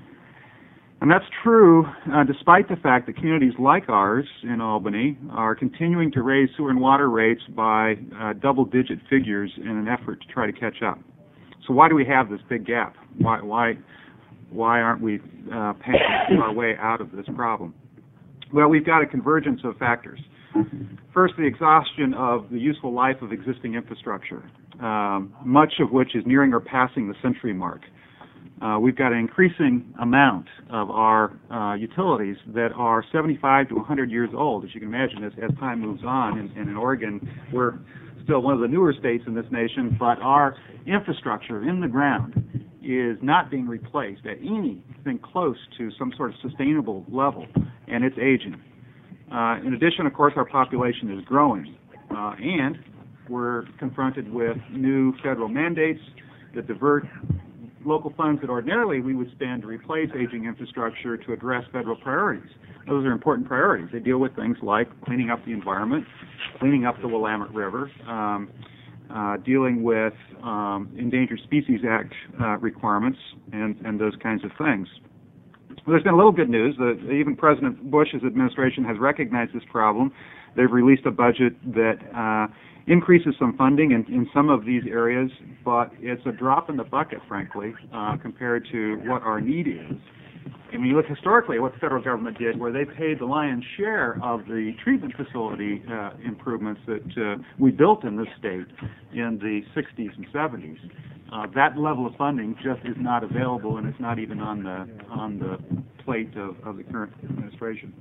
And that's true uh, despite the fact that communities like ours in Albany are continuing to raise sewer and water rates by uh, double-digit figures in an effort to try to catch up. So why do we have this big gap? Why, why, why aren't we uh, paying our way out of this problem? Well, we've got a convergence of factors. First, the exhaustion of the useful life of existing infrastructure, um, much of which is nearing or passing the century mark. Uh, we've got an increasing amount of our uh, utilities that are seventy-five to one hundred years old. As you can imagine, as, as time moves on, and, and in Oregon, we're still one of the newer states in this nation, but our infrastructure in the ground is not being replaced at anything close to some sort of sustainable level, and it's aging. Uh, in addition, of course, our population is growing, uh, and we're confronted with new federal mandates that divert local funds that ordinarily we would spend to replace aging infrastructure to address federal priorities. Those are important priorities. They deal with things like cleaning up the environment, cleaning up the Willamette River, um, uh, dealing with um, Endangered Species Act uh, requirements, and, and those kinds of things. Well, there's been a little good news. That even President Bush's administration has recognized this problem. They've released a budget that uh, increases some funding in, in some of these areas, but it's a drop in the bucket, frankly, uh, compared to what our need is. And when you look historically at what the federal government did, where they paid the lion's share of the treatment facility uh, improvements that uh, we built in this state in the sixties and seventies, uh, that level of funding just is not available, and it's not even on the on the plate of, of the current administration.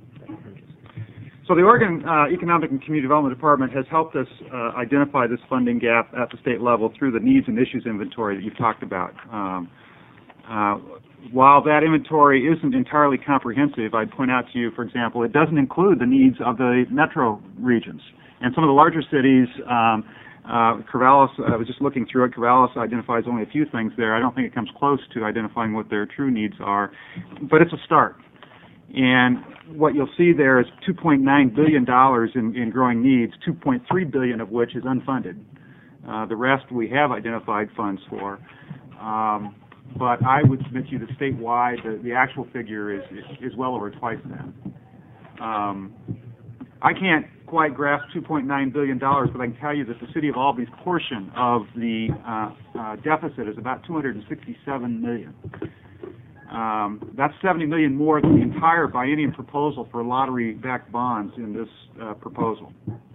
So the Oregon uh, Economic and Community Development Department has helped us uh, identify this funding gap at the state level through the needs and issues inventory that you've talked about. Um, uh, while that inventory isn't entirely comprehensive, I'd point out to you, for example, it doesn't include the needs of the metro regions. And some of the larger cities, um, uh, Corvallis, I was just looking through it, Corvallis identifies only a few things there. I don't think it comes close to identifying what their true needs are, but it's a start. And what you'll see there is two point nine billion dollars in, in growing needs, two point three billion dollars of which is unfunded. Uh, the rest we have identified funds for. Um, but I would submit to you that statewide, the, the actual figure is, is, is well over twice that. Um, I can't quite grasp two point nine billion dollars, but I can tell you that the City of Albany's portion of the uh, uh, deficit is about two hundred sixty-seven million dollars. Um, that's seventy million dollars more than the entire biennium proposal for lottery-backed bonds in this uh, proposal.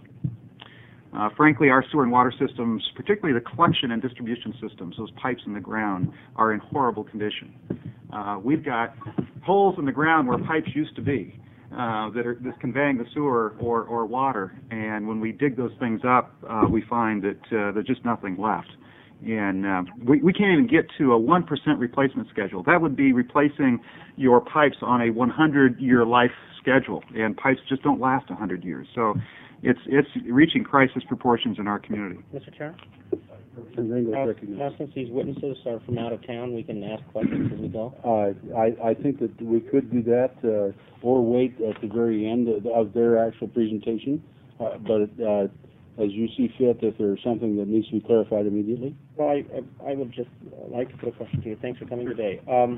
Uh, frankly, our sewer and water systems, particularly the collection and distribution systems, those pipes in the ground, are in horrible condition. Uh, we've got holes in the ground where pipes used to be uh, that are that's conveying the sewer or, or water, and when we dig those things up, uh, we find that uh, there's just nothing left. And uh, we, we can't even get to a one percent replacement schedule. That would be replacing your pipes on a one hundred year life schedule, and pipes just don't last one hundred years. So it's it's reaching crisis proportions in our community. Mister Chair? Now, now, since these witnesses are from out of town, we can ask questions as we go. Uh, I, I think that we could do that, uh, or wait at the very end of, of their actual presentation, uh, but uh, as you see fit, if there's something that needs to be clarified immediately. Well, I, I, I would just like to put a question to you. Thanks for coming today. Um,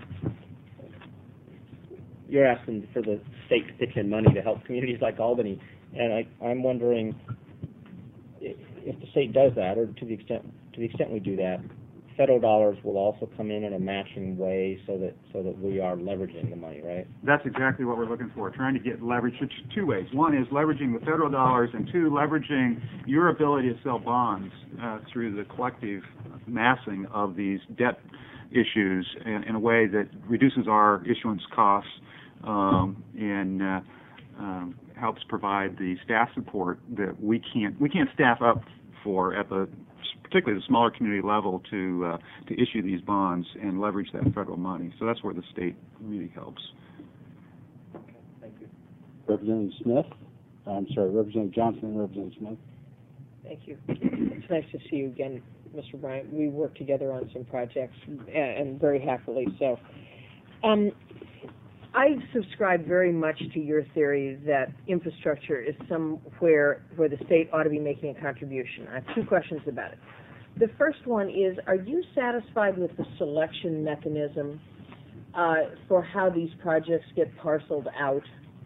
you're asking for the state to pitch in money to help communities like Albany, and I, I'm wondering if the state does that, or to the extent to the extent we do that, federal dollars will also come in in a matching way, so that so that we are leveraging the money, right? That's exactly what we're looking for, trying to get leverage two ways. One is leveraging the federal dollars, and two, leveraging your ability to sell bonds uh, through the collective massing of these debt issues in, in a way that reduces our issuance costs um, and uh, um, helps provide the staff support that we can't we can't staff up for at the particularly the smaller community level to uh, to issue these bonds and leverage that federal money. So that's where the state really helps. Okay, thank you. Representative Smith, I'm sorry, Representative Johnson and Representative Smith. Thank you. It's nice to see you again, Mister Bryant. We worked together on some projects, and, and very happily so. Um, I subscribe very much to your theory that infrastructure is somewhere where the state ought to be making a contribution. I have two questions about it. The first one is, are you satisfied with the selection mechanism uh, for how these projects get parceled out?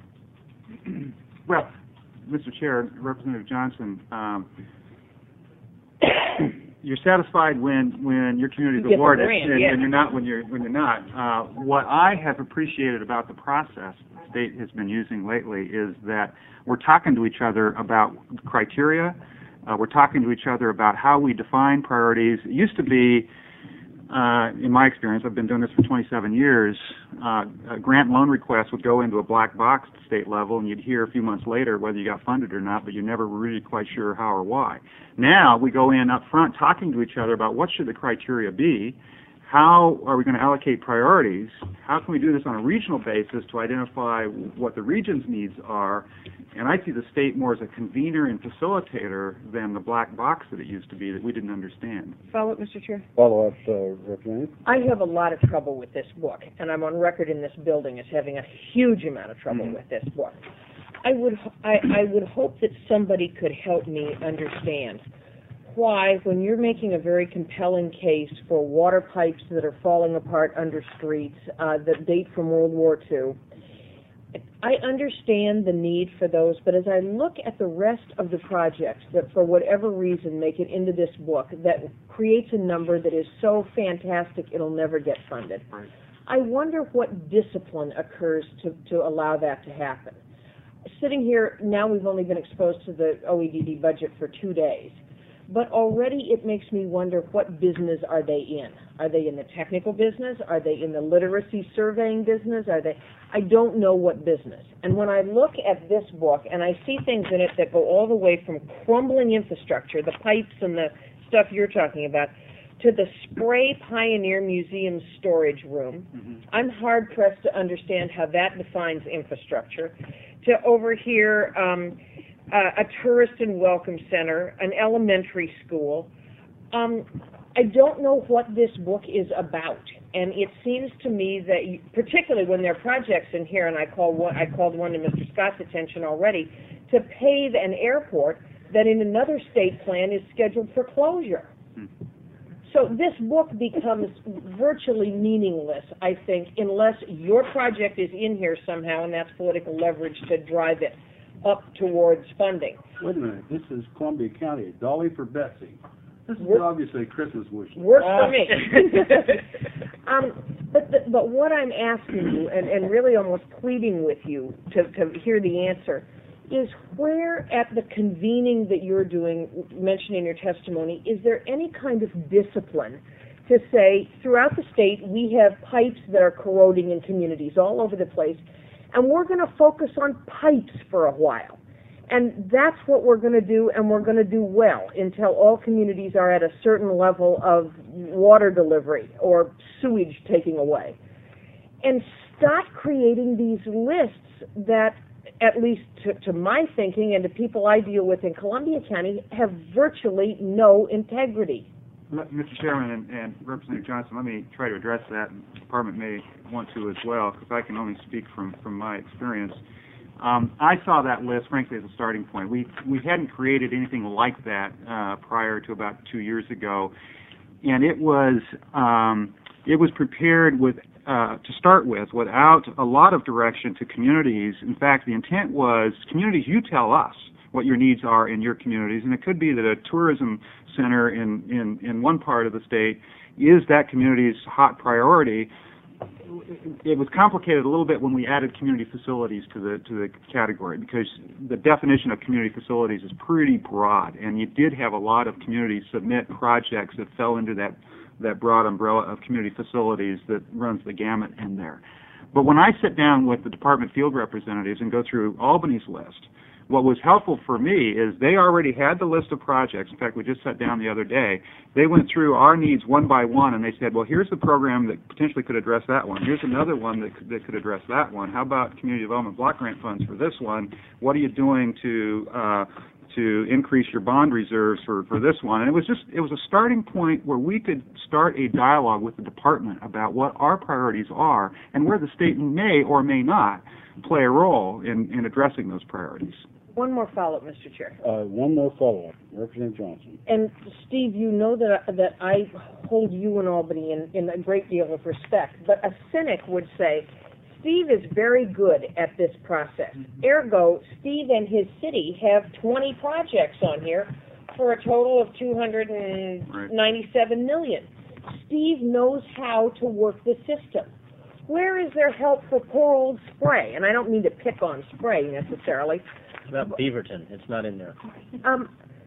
Well, Mister Chair, Representative Johnson, um, you're satisfied when, when your community is You get the awarded, grant, and, yeah. and you're not when you're when you're not. Uh, what I have appreciated about the process the state has been using lately is that we're talking to each other about criteria. Uh, we're talking to each other about how we define priorities. It used to be, uh, in my experience, I've been doing this for twenty-seven years, uh, a grant loan request would go into a black box at the state level, and you'd hear a few months later whether you got funded or not, but you're never really quite sure how or why. Now we go in up front talking to each other about what should the criteria be, how are we going to allocate priorities, how can we do this on a regional basis to identify what the region's needs are, and I see the state more as a convener and facilitator than the black box that it used to be that we didn't understand. Follow it, Mister Chair? Follow up, uh, Representative. I have a lot of trouble with this book, and I'm on record in this building as having a huge amount of trouble Mhm. with this book. I would, I, I would hope that somebody could help me understand why, when you're making a very compelling case for water pipes that are falling apart under streets uh, that date from World War Two, I understand the need for those, but as I look at the rest of the projects that for whatever reason make it into this book that creates a number that is so fantastic it'll never get funded, Right. I wonder what discipline occurs to, to allow that to happen. Sitting here, now we've only been exposed to the O E D D budget for two days. But already it makes me wonder, what business are they in? Are they in the technical business? Are they in the literacy surveying business? Are they? I don't know what business. And when I look at this book and I see things in it that go all the way from crumbling infrastructure, the pipes and the stuff you're talking about, to the Spray Pioneer Museum storage room, Mm-hmm. I'm hard-pressed to understand how that defines infrastructure, to over here, um, Uh, a tourist and welcome center, an elementary school. Um, I don't know what this book is about, and it seems to me that, you, particularly when there are projects in here, and I call one, I called one to Mister Scott's attention already, to pave an airport that in another state plan is scheduled for closure. So this book becomes virtually meaningless, I think, unless your project is in here somehow, and that's political leverage to drive it up towards funding. Wait a minute, this is Columbia County, a dolly for Betsy. This is Work- obviously a Christmas wish. Works for me. um, but, the, but what I'm asking you, and, and really almost pleading with you to, to hear the answer, is where at the convening that you're doing, mentioned in your testimony, is there any kind of discipline to say, throughout the state, we have pipes that are corroding in communities all over the place, and we're going to focus on pipes for a while. And that's what we're going to do, and we're going to do well until all communities are at a certain level of water delivery or sewage taking away. And start creating these lists that, at least to, to my thinking and to people I deal with in Columbia County, have virtually no integrity. Mister Chairman and, and Representative Johnson, let me try to address that, and the Department may want to as well, because I can only speak from, from my experience. Um, I saw that list, frankly, as a starting point. We we hadn't created anything like that uh, prior to about two years ago, and it was um, it was prepared with uh, to start with without a lot of direction to communities. In fact, the intent was, communities, you tell us what your needs are in your communities, and it could be that a tourism center in, in, in one part of the state is that community's hot priority. It was complicated a little bit when we added community facilities to the to the category, because the definition of community facilities is pretty broad, and you did have a lot of communities submit projects that fell into that that broad umbrella of community facilities that runs the gamut in there. But when I sit down with the department field representatives and go through Albany's list, what was helpful for me is they already had the list of projects. In fact, we just sat down the other day. They went through our needs one by one, and they said, well, here's the program that potentially could address that one. Here's another one that could, that could address that one. How about community development block grant funds for this one? What are you doing to uh, to increase your bond reserves for, for this one. And it was just, it was a starting point where we could start a dialogue with the department about what our priorities are and where the state may or may not play a role in, in addressing those priorities. One more follow-up, Mister Chair. Uh, one more follow-up, Representative Johnson. And Steve, you know that that I hold you in Albany in, in a great deal of respect, but a cynic would say, Steve is very good at this process. Ergo, Steve and his city have twenty projects on here for a total of two hundred ninety-seven million dollars. Steve knows how to work the system. Where is there help for poor old Spray? And I don't mean to pick on Spray necessarily. It's about Beaverton. It's not in there. Um,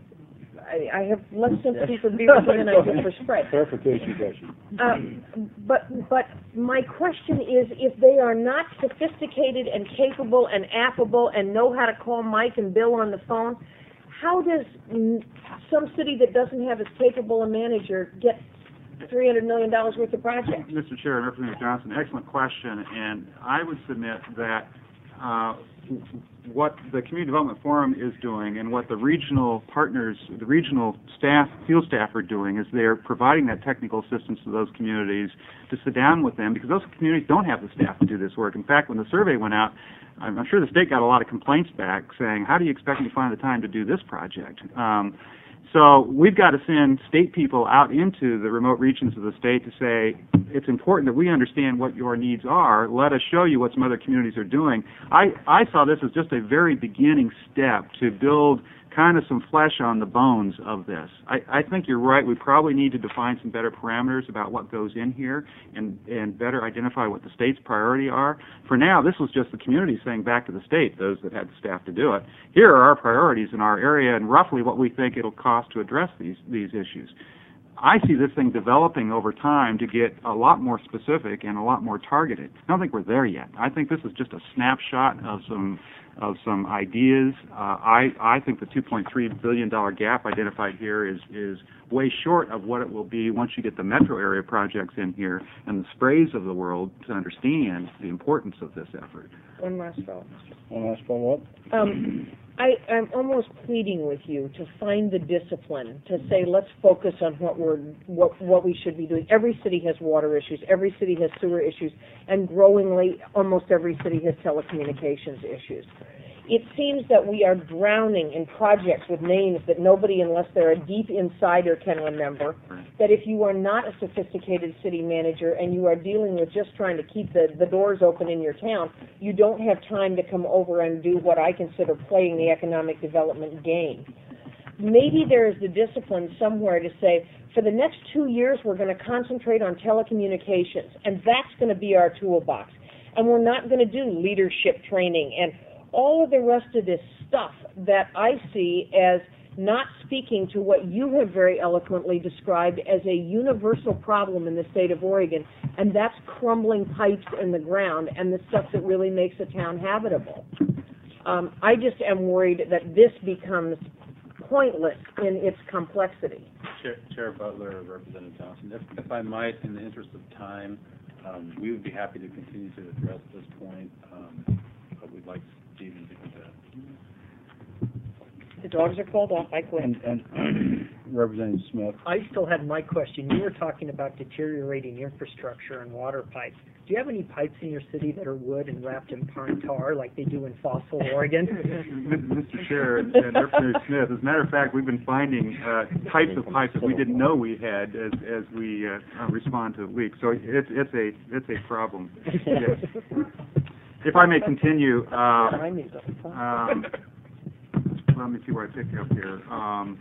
I, I have less sympathy for Beaverton than I do for Spray. Clarification question. Uh, but but my question is, if they are not sophisticated and capable and affable and know how to call Mike and Bill on the phone, how does mm, some city that doesn't have as capable a manager get three hundred million dollars worth of projects? Mister Chair and Representative Johnson, excellent question, and I would submit that uh, what the Community Development Forum is doing and what the regional partners, the regional staff, field staff are doing is they're providing that technical assistance to those communities to sit down with them, because those communities don't have the staff to do this work. In fact, when the survey went out, I'm, I'm sure the state got a lot of complaints back saying, how do you expect me to find the time to do this project? Um, So we've got to send state people out into the remote regions of the state to say, it's important that we understand what your needs are. Let us show you what some other communities are doing. I, I saw this as just a very beginning step to build kind of some flesh on the bones of this. I, I think you're right. We probably need to define some better parameters about what goes in here and, and better identify what the state's priority are. For now, this was just the community saying back to the state, those that had the staff to do it, here are our priorities in our area and roughly what we think it'll cost to address these, these issues. I see this thing developing over time to get a lot more specific and a lot more targeted. I don't think we're there yet. I think this is just a snapshot of some of some ideas. Uh, I I think the two point three billion dollars gap identified here is is way short of what it will be once you get the metro area projects in here and the sprays of the world to understand the importance of this effort. One last follow-up. One last follow-up. Um, I, I'm almost pleading with you to find the discipline to say let's focus on what we're what what we should be doing. Every city has water issues. Every city has sewer issues, and growingly, almost every city has telecommunications issues. It seems that we are drowning in projects with names that nobody, unless they're a deep insider, can remember. That if you are not a sophisticated city manager and you are dealing with just trying to keep the, the doors open in your town, you don't have time to come over and do what I consider playing the economic development game. Maybe there is the discipline somewhere to say, for the next two years, we're going to concentrate on telecommunications, and that's going to be our toolbox. And we're not going to do leadership training and all of the rest of this stuff that I see as not speaking to what you have very eloquently described as a universal problem in the state of Oregon, and that's crumbling pipes in the ground and the stuff that really makes a town habitable. Um, I just am worried that this becomes pointless in its complexity. Chair, Chair Butler, Representative Johnson, if, if I might, in the interest of time, um, we would be happy to continue to address this point, um, but we'd like Stephen to do that. The dogs are called off. I quit. And, and Representative Smith. I still had my question. You were talking about deteriorating infrastructure and water pipes. Do you have any pipes in your city that are wood and wrapped in pine tar like they do in Fossil, Oregon? Mister Chair and Representative Smith, as a matter of fact, we've been finding uh, types of pipes that we didn't know we had as as we uh, uh, respond to leaks. So it's it's a it's a problem. Yes. If I may continue, uh, um, let me see where I pick up here. Um,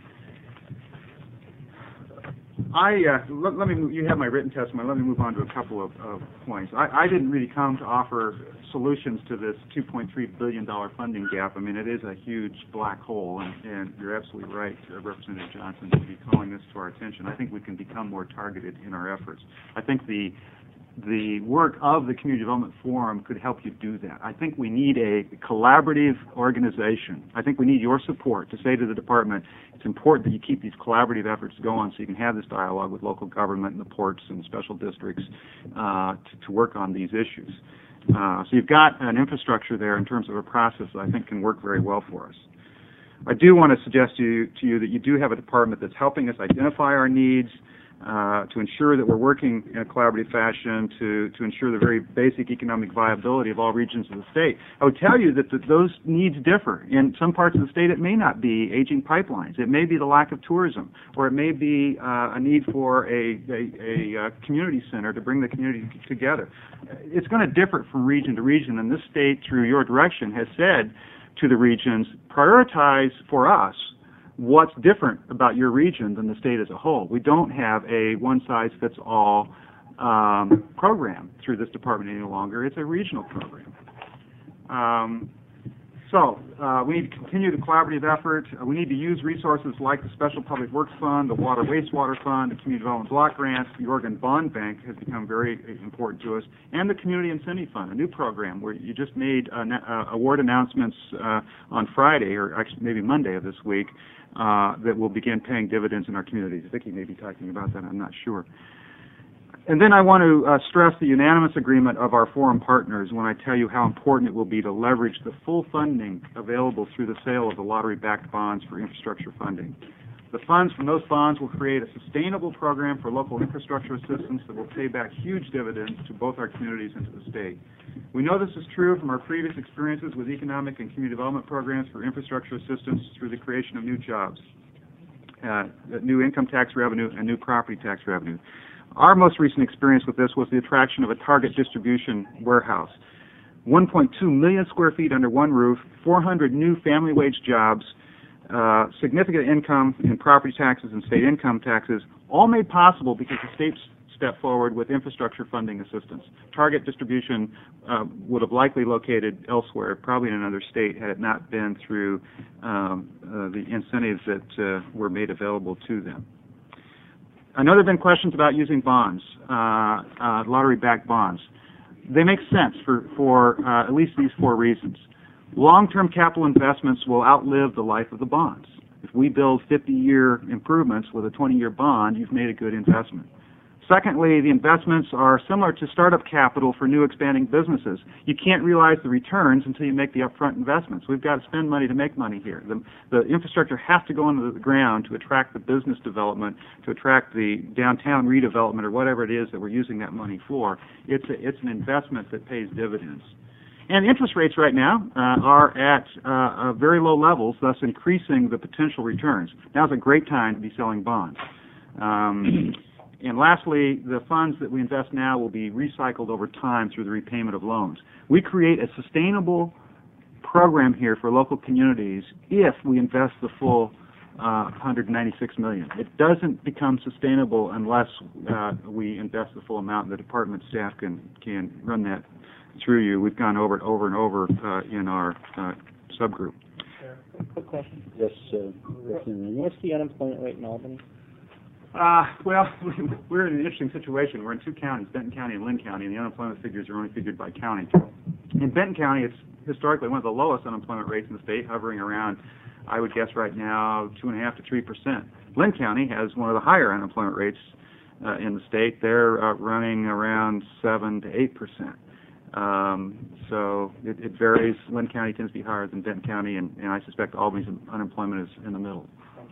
I uh, let, let me. Move, you have my written testimony. Let me move on to a couple of, of points. I, I didn't really come to offer solutions to this two point three billion dollars funding gap. I mean, it is a huge black hole, and, and you're absolutely right, uh, Representative Johnson, to be calling this to our attention. I think we can become more targeted in our efforts. I think the the work of the Community Development Forum could help you do that. I think we need a collaborative organization. I think we need your support to say to the department, it's important that you keep these collaborative efforts going so you can have this dialogue with local government and the ports and special districts uh, to, to work on these issues. Uh, so you've got an infrastructure there in terms of a process that I think can work very well for us. I do want to suggest to you, to you that you do have a department that's helping us identify our needs, uh, to ensure that we're working in a collaborative fashion to, to ensure the very basic economic viability of all regions of the state. I would tell you that the, those needs differ. In some parts of the state, it may not be aging pipelines. It may be the lack of tourism, or it may be uh, a need for a, a, a, a community center to bring the community together. It's going to differ from region to region, and this state, through your direction, has said to the regions, prioritize for us what's different about your region than the state as a whole. We don't have a one-size-fits-all um, program through this department any longer. It's a regional program. Um, so uh, we need to continue the collaborative effort. Uh, we need to use resources like the Special Public Works Fund, the Water Wastewater Fund, the Community Development Block Grants. The Oregon Bond Bank has become very important to us, and the Community Incentive Fund, a new program where you just made uh, uh, award announcements uh, on Friday, or actually maybe Monday of this week, Uh, that will begin paying dividends in our communities. Vicki may be talking about that, I'm not sure. And then I want to uh, stress the unanimous agreement of our forum partners when I tell you how important it will be to leverage the full funding available through the sale of the lottery-backed bonds for infrastructure funding. The funds from those bonds will create a sustainable program for local infrastructure assistance that will pay back huge dividends to both our communities and to the state. We know this is true from our previous experiences with economic and community development programs for infrastructure assistance through the creation of new jobs, uh, new income tax revenue, and new property tax revenue. Our most recent experience with this was the attraction of a Target distribution warehouse. one point two million square feet under one roof, four hundred new family wage jobs, uh, significant income in property taxes and state income taxes, all made possible because the state's step forward with infrastructure funding assistance. Target distribution uh, would have likely located elsewhere, probably in another state, had it not been through um, uh, the incentives that uh, were made available to them. I know there have been questions about using bonds, uh, uh, lottery-backed bonds. They make sense for, for uh, at least these four reasons. Long-term capital investments will outlive the life of the bonds. If we build fifty-year improvements with a twenty-year bond, you've made a good investment. Secondly, the investments are similar to startup capital for new expanding businesses. You can't realize the returns until you make the upfront investments. We've got to spend money to make money here. The, the infrastructure has to go into the ground to attract the business development, to attract the downtown redevelopment, or whatever it is that we're using that money for. It's, a, it's an investment that pays dividends. And interest rates right now uh, are at uh, uh, very low levels, thus increasing the potential returns. Now's a great time to be selling bonds. Um, And lastly, the funds that we invest now will be recycled over time through the repayment of loans. We create a sustainable program here for local communities if we invest the full uh, one hundred ninety-six million dollars. It doesn't become sustainable unless uh, we invest the full amount, and the department staff can, can run that through you. We've gone over it over and over uh, in our uh, subgroup. Quick question. Yes, uh, What's the unemployment rate in Albany? Uh, well, we're in an interesting situation. We're in two counties, Benton County and Lynn County, and the unemployment figures are only figured by county. In Benton County, it's historically one of the lowest unemployment rates in the state, hovering around, I would guess right now, two and a half to three percent. Lynn County has one of the higher unemployment rates uh, in the state. They're uh, running around seven to eight percent. Um, so it, it varies. Lynn County tends to be higher than Benton County, and, and I suspect Albany's unemployment is in the middle.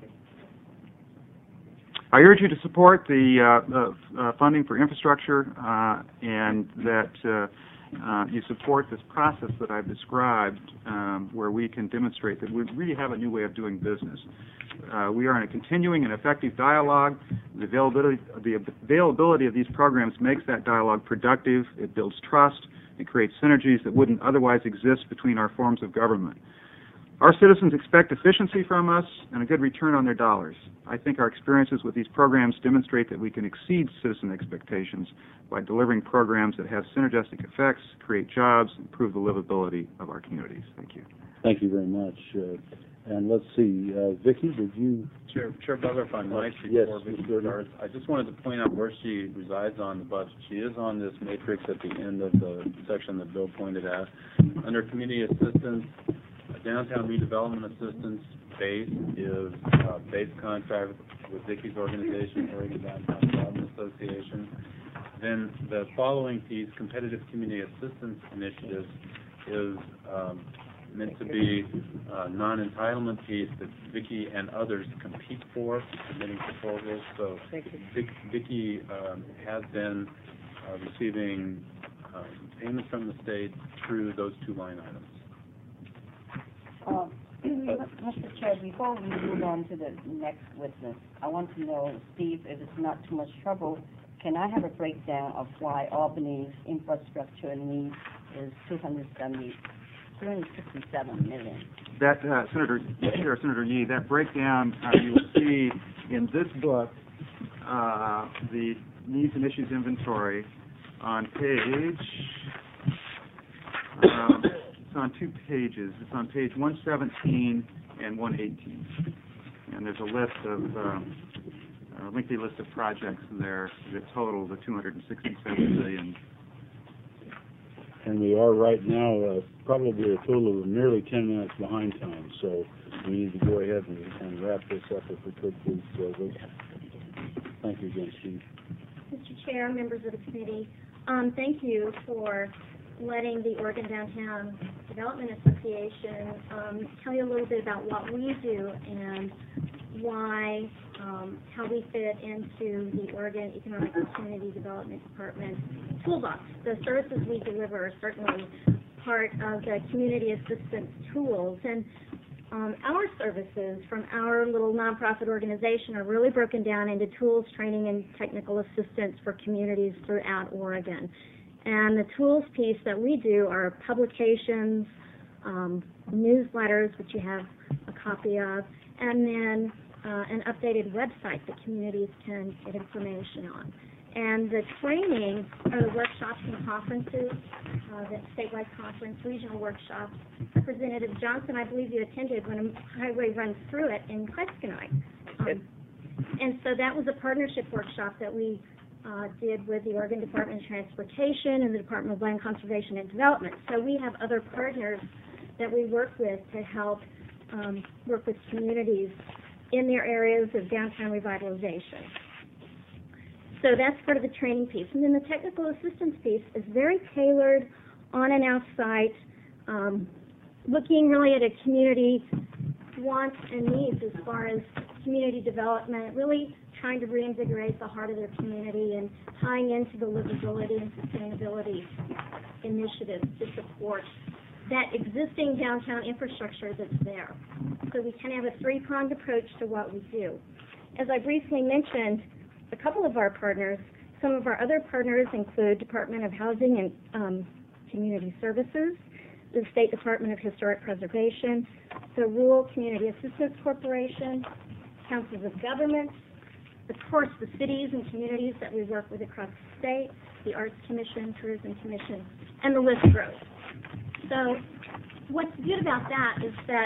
I urge you to support the uh, uh, uh, funding for infrastructure uh, and that uh, uh, you support this process that I've described um, where we can demonstrate that we really have a new way of doing business. Uh, we are in a continuing and effective dialogue. The availability, the availability of these programs makes that dialogue productive. It builds trust. It creates synergies that wouldn't otherwise exist between our forms of government. Our citizens expect efficiency from us and a good return on their dollars. I think our experiences with these programs demonstrate that we can exceed citizen expectations by delivering programs that have synergistic effects, create jobs, improve the livability of our communities. Thank you. Thank you very much. Uh, and let's see, uh, Vicki, did you? Chair, Chair Butler, if I might, Yes, before Vicki sure. starts, I just wanted to point out where she resides on the budget. She is on this matrix at the end of the section that Bill pointed out. Under community assistance, downtown redevelopment assistance base is uh, base contract with Vicki's organization, Oregon Downtown Development Association. Then the following piece, competitive community assistance initiatives, is um, meant to be a non-entitlement piece that Vicki and others compete for, submitting proposals. So Thank you. Vic, Vicki um, has been uh, receiving uh, payments from the state through those two line items. Uh, Mister Chair, before we move on to the next witness, I want to know, Steve, if it's not too much trouble, can I have a breakdown of why Albany's infrastructure needs is two hundred seventy, two hundred sixty-seven million? That, uh, Senator, Chair, Senator Yee, that breakdown, uh, you will see in this book, uh, the needs and issues inventory on page, um, it's on two pages. It's on page one seventeen and one eighteen. And there's a list of, um, a lengthy list of projects in there that total the two hundred sixty-seven million. And we are right now uh, probably a total of nearly ten minutes behind time, so we need to go ahead and, and wrap this up if we could, please. Uh, Vic. Thank you again, Steve. Mister Chair, members of the committee, um, thank you for letting the Oregon Downtown Development Association um, tell you a little bit about what we do and why, um, how we fit into the Oregon Economic and Community Development Department toolbox. The services we deliver are certainly part of the community assistance tools, and um, our services from our little nonprofit organization are really broken down into tools, training, and technical assistance for communities throughout Oregon. And the tools piece that we do are publications, um, newsletters, which you have a copy of, and then uh, an updated website that communities can get information on. And the training are the workshops and conferences, uh, the statewide conference, regional workshops. Representative Johnson, I believe you attended when a highway runs through it in Cresconite. Um, and so that was a partnership workshop that we uh, did with the Oregon Department of Transportation and the Department of Land Conservation and Development. So we have other partners that we work with to help um, work with communities in their areas of downtown revitalization. So that's part of the training piece. And then the technical assistance piece is very tailored on and off site, um, looking really at a community wants and needs as far as community development, really trying to reinvigorate the heart of their community and tying into the livability and sustainability initiatives to support that existing downtown infrastructure that's there. So we kind of have a three-pronged approach to what we do. As I briefly mentioned, a couple of our partners, some of our other partners include Department of Housing and um, Community Services, the State Department of Historic Preservation, the Rural Community Assistance Corporation, councils of government, of course the cities and communities that we work with across the state, the Arts Commission, Tourism Commission, and the list grows. So what's good about that is that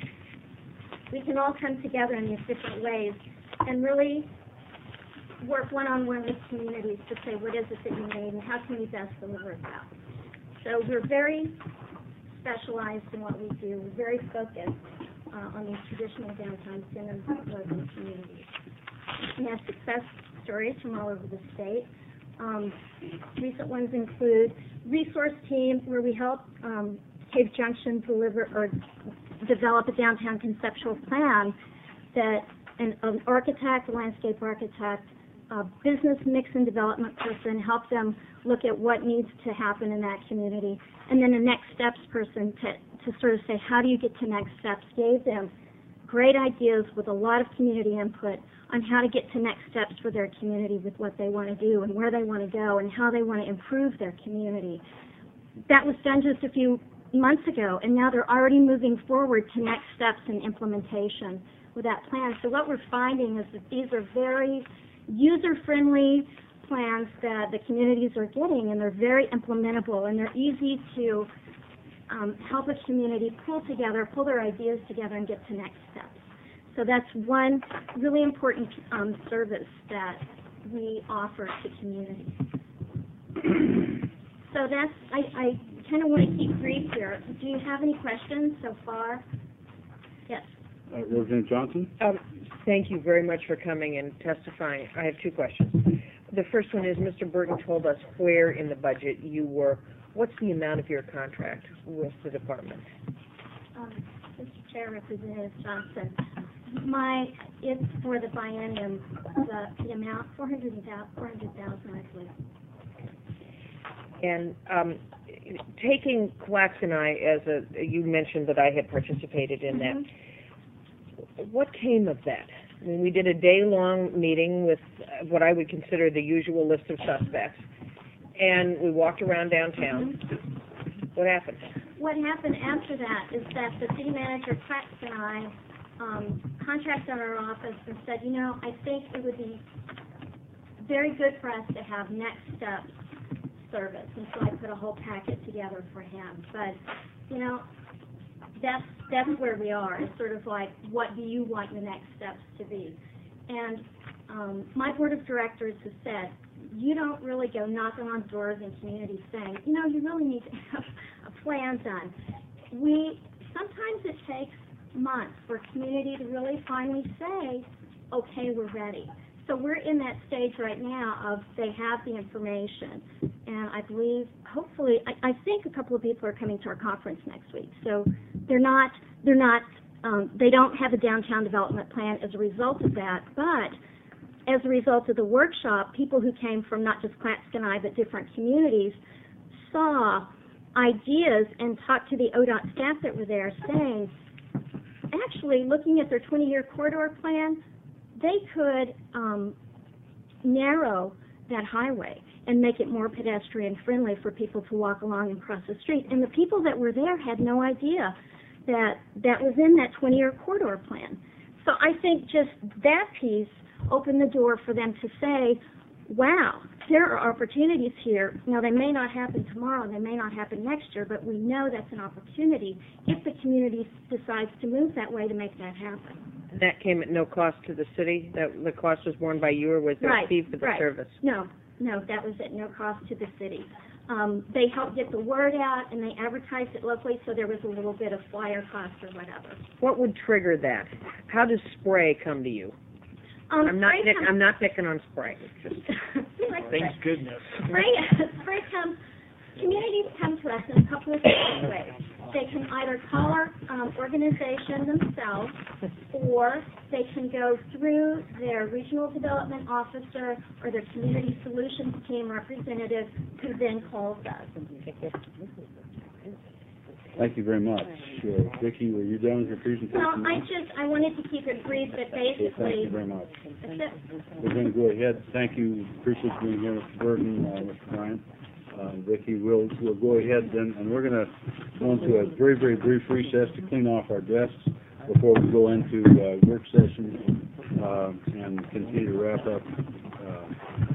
we can all come together in these different ways and really work one-on-one with communities to say what is it that you need and how can we best deliver that. So we're very specialized in what we do. We're very focused uh, on these traditional downtown centers of Oregon communities. We have success stories from all over the state. Um, recent ones include resource team where we help um, Cave Junction deliver or develop a downtown conceptual plan that an, an architect, a landscape architect, a business mix and development person help them look at what needs to happen in that community, and then a next steps person to, to sort of say how do you get to next steps, gave them great ideas with a lot of community input on how to get to next steps for their community with what they want to do and where they want to go and how they want to improve their community. That was done just a few months ago, and now they're already moving forward to next steps and implementation with that plan. So what we're finding is that these are very user-friendly plans that the communities are getting, and they're very implementable, and they're easy to um, help a community pull together, pull their ideas together, and get to next steps. So that's one really important um, service that we offer to communities. So that's, I, I kind of want to keep brief here. Do you have any questions so far? Yes. Uh, Representative Johnson? Um, thank you very much for coming and testifying. I have two questions. The first one is Mister Burton told us where in the budget you were. What's the amount of your contract with the department? Um, Mister Chair, Representative Johnson, my, it's for the biennium, the, the amount, four hundred thousand, I believe. And um, taking Clackasanna as a, you mentioned that I had participated in that. What came of that? I mean, we did a day-long meeting with uh, what I would consider the usual list of suspects, and we walked around downtown. What happened? What happened after that is that the city manager, Pratt, and I um, contacted our office and said, you know, I think it would be very good for us to have next steps service, and so I put a whole packet together for him. But, you know, that's that's where we are. It's sort of like, what do you want your next steps to be? And um, my board of directors has said, you don't really go knocking on doors in communities saying, you know, you really need to have a plan done. We, sometimes it takes months for a community to really finally say, okay, we're ready. So we're in that stage right now of they have the information. And I believe, hopefully, I, I think a couple of people are coming to our conference next week. So they're not, they're not, um, they don't have a downtown development plan as a result of that, but as a result of the workshop, people who came from not just Clackasanna but different communities saw ideas and talked to the O D O T staff that were there saying, actually, looking at their twenty-year corridor plan, they could um, narrow that highway and make it more pedestrian friendly for people to walk along and cross the street. And the people that were there had no idea that that was in that twenty-year corridor plan. So I think just that piece opened the door for them to say, wow, there are opportunities here. Now, they may not happen tomorrow, they may not happen next year, but we know that's an opportunity if the community decides to move that way to make that happen. And that came at no cost to the city? That the cost was borne by you, or was there Right, a fee for the right. service? No, no, that was at no cost to the city. Um, they helped get the word out, and they advertised it locally, so there was a little bit of flyer cost or whatever. What would trigger that? How does spray come to you? Um, I'm not. spray Pick, comes- I'm not picking on spray. Just We like Thank spray. goodness. Spray, spray comes, communities come to us in a couple of different ways. They can either call our um, organization themselves, or they can go through their regional development officer or their community solutions team representative, who then calls us. Thank you very much. Uh, Vicki, were you done with your presentation? Well, I just, I wanted to keep it brief, but Okay, thank basically, you very much. that's it. We're going to go ahead. Thank you. Appreciate you being here, Mister Burton, uh, Mister Bryant, uh, Vicki. We'll we'll go ahead then, and we're going to go into a very very brief recess to clean off our desks before we go into uh, work session uh, and continue to wrap up. Uh,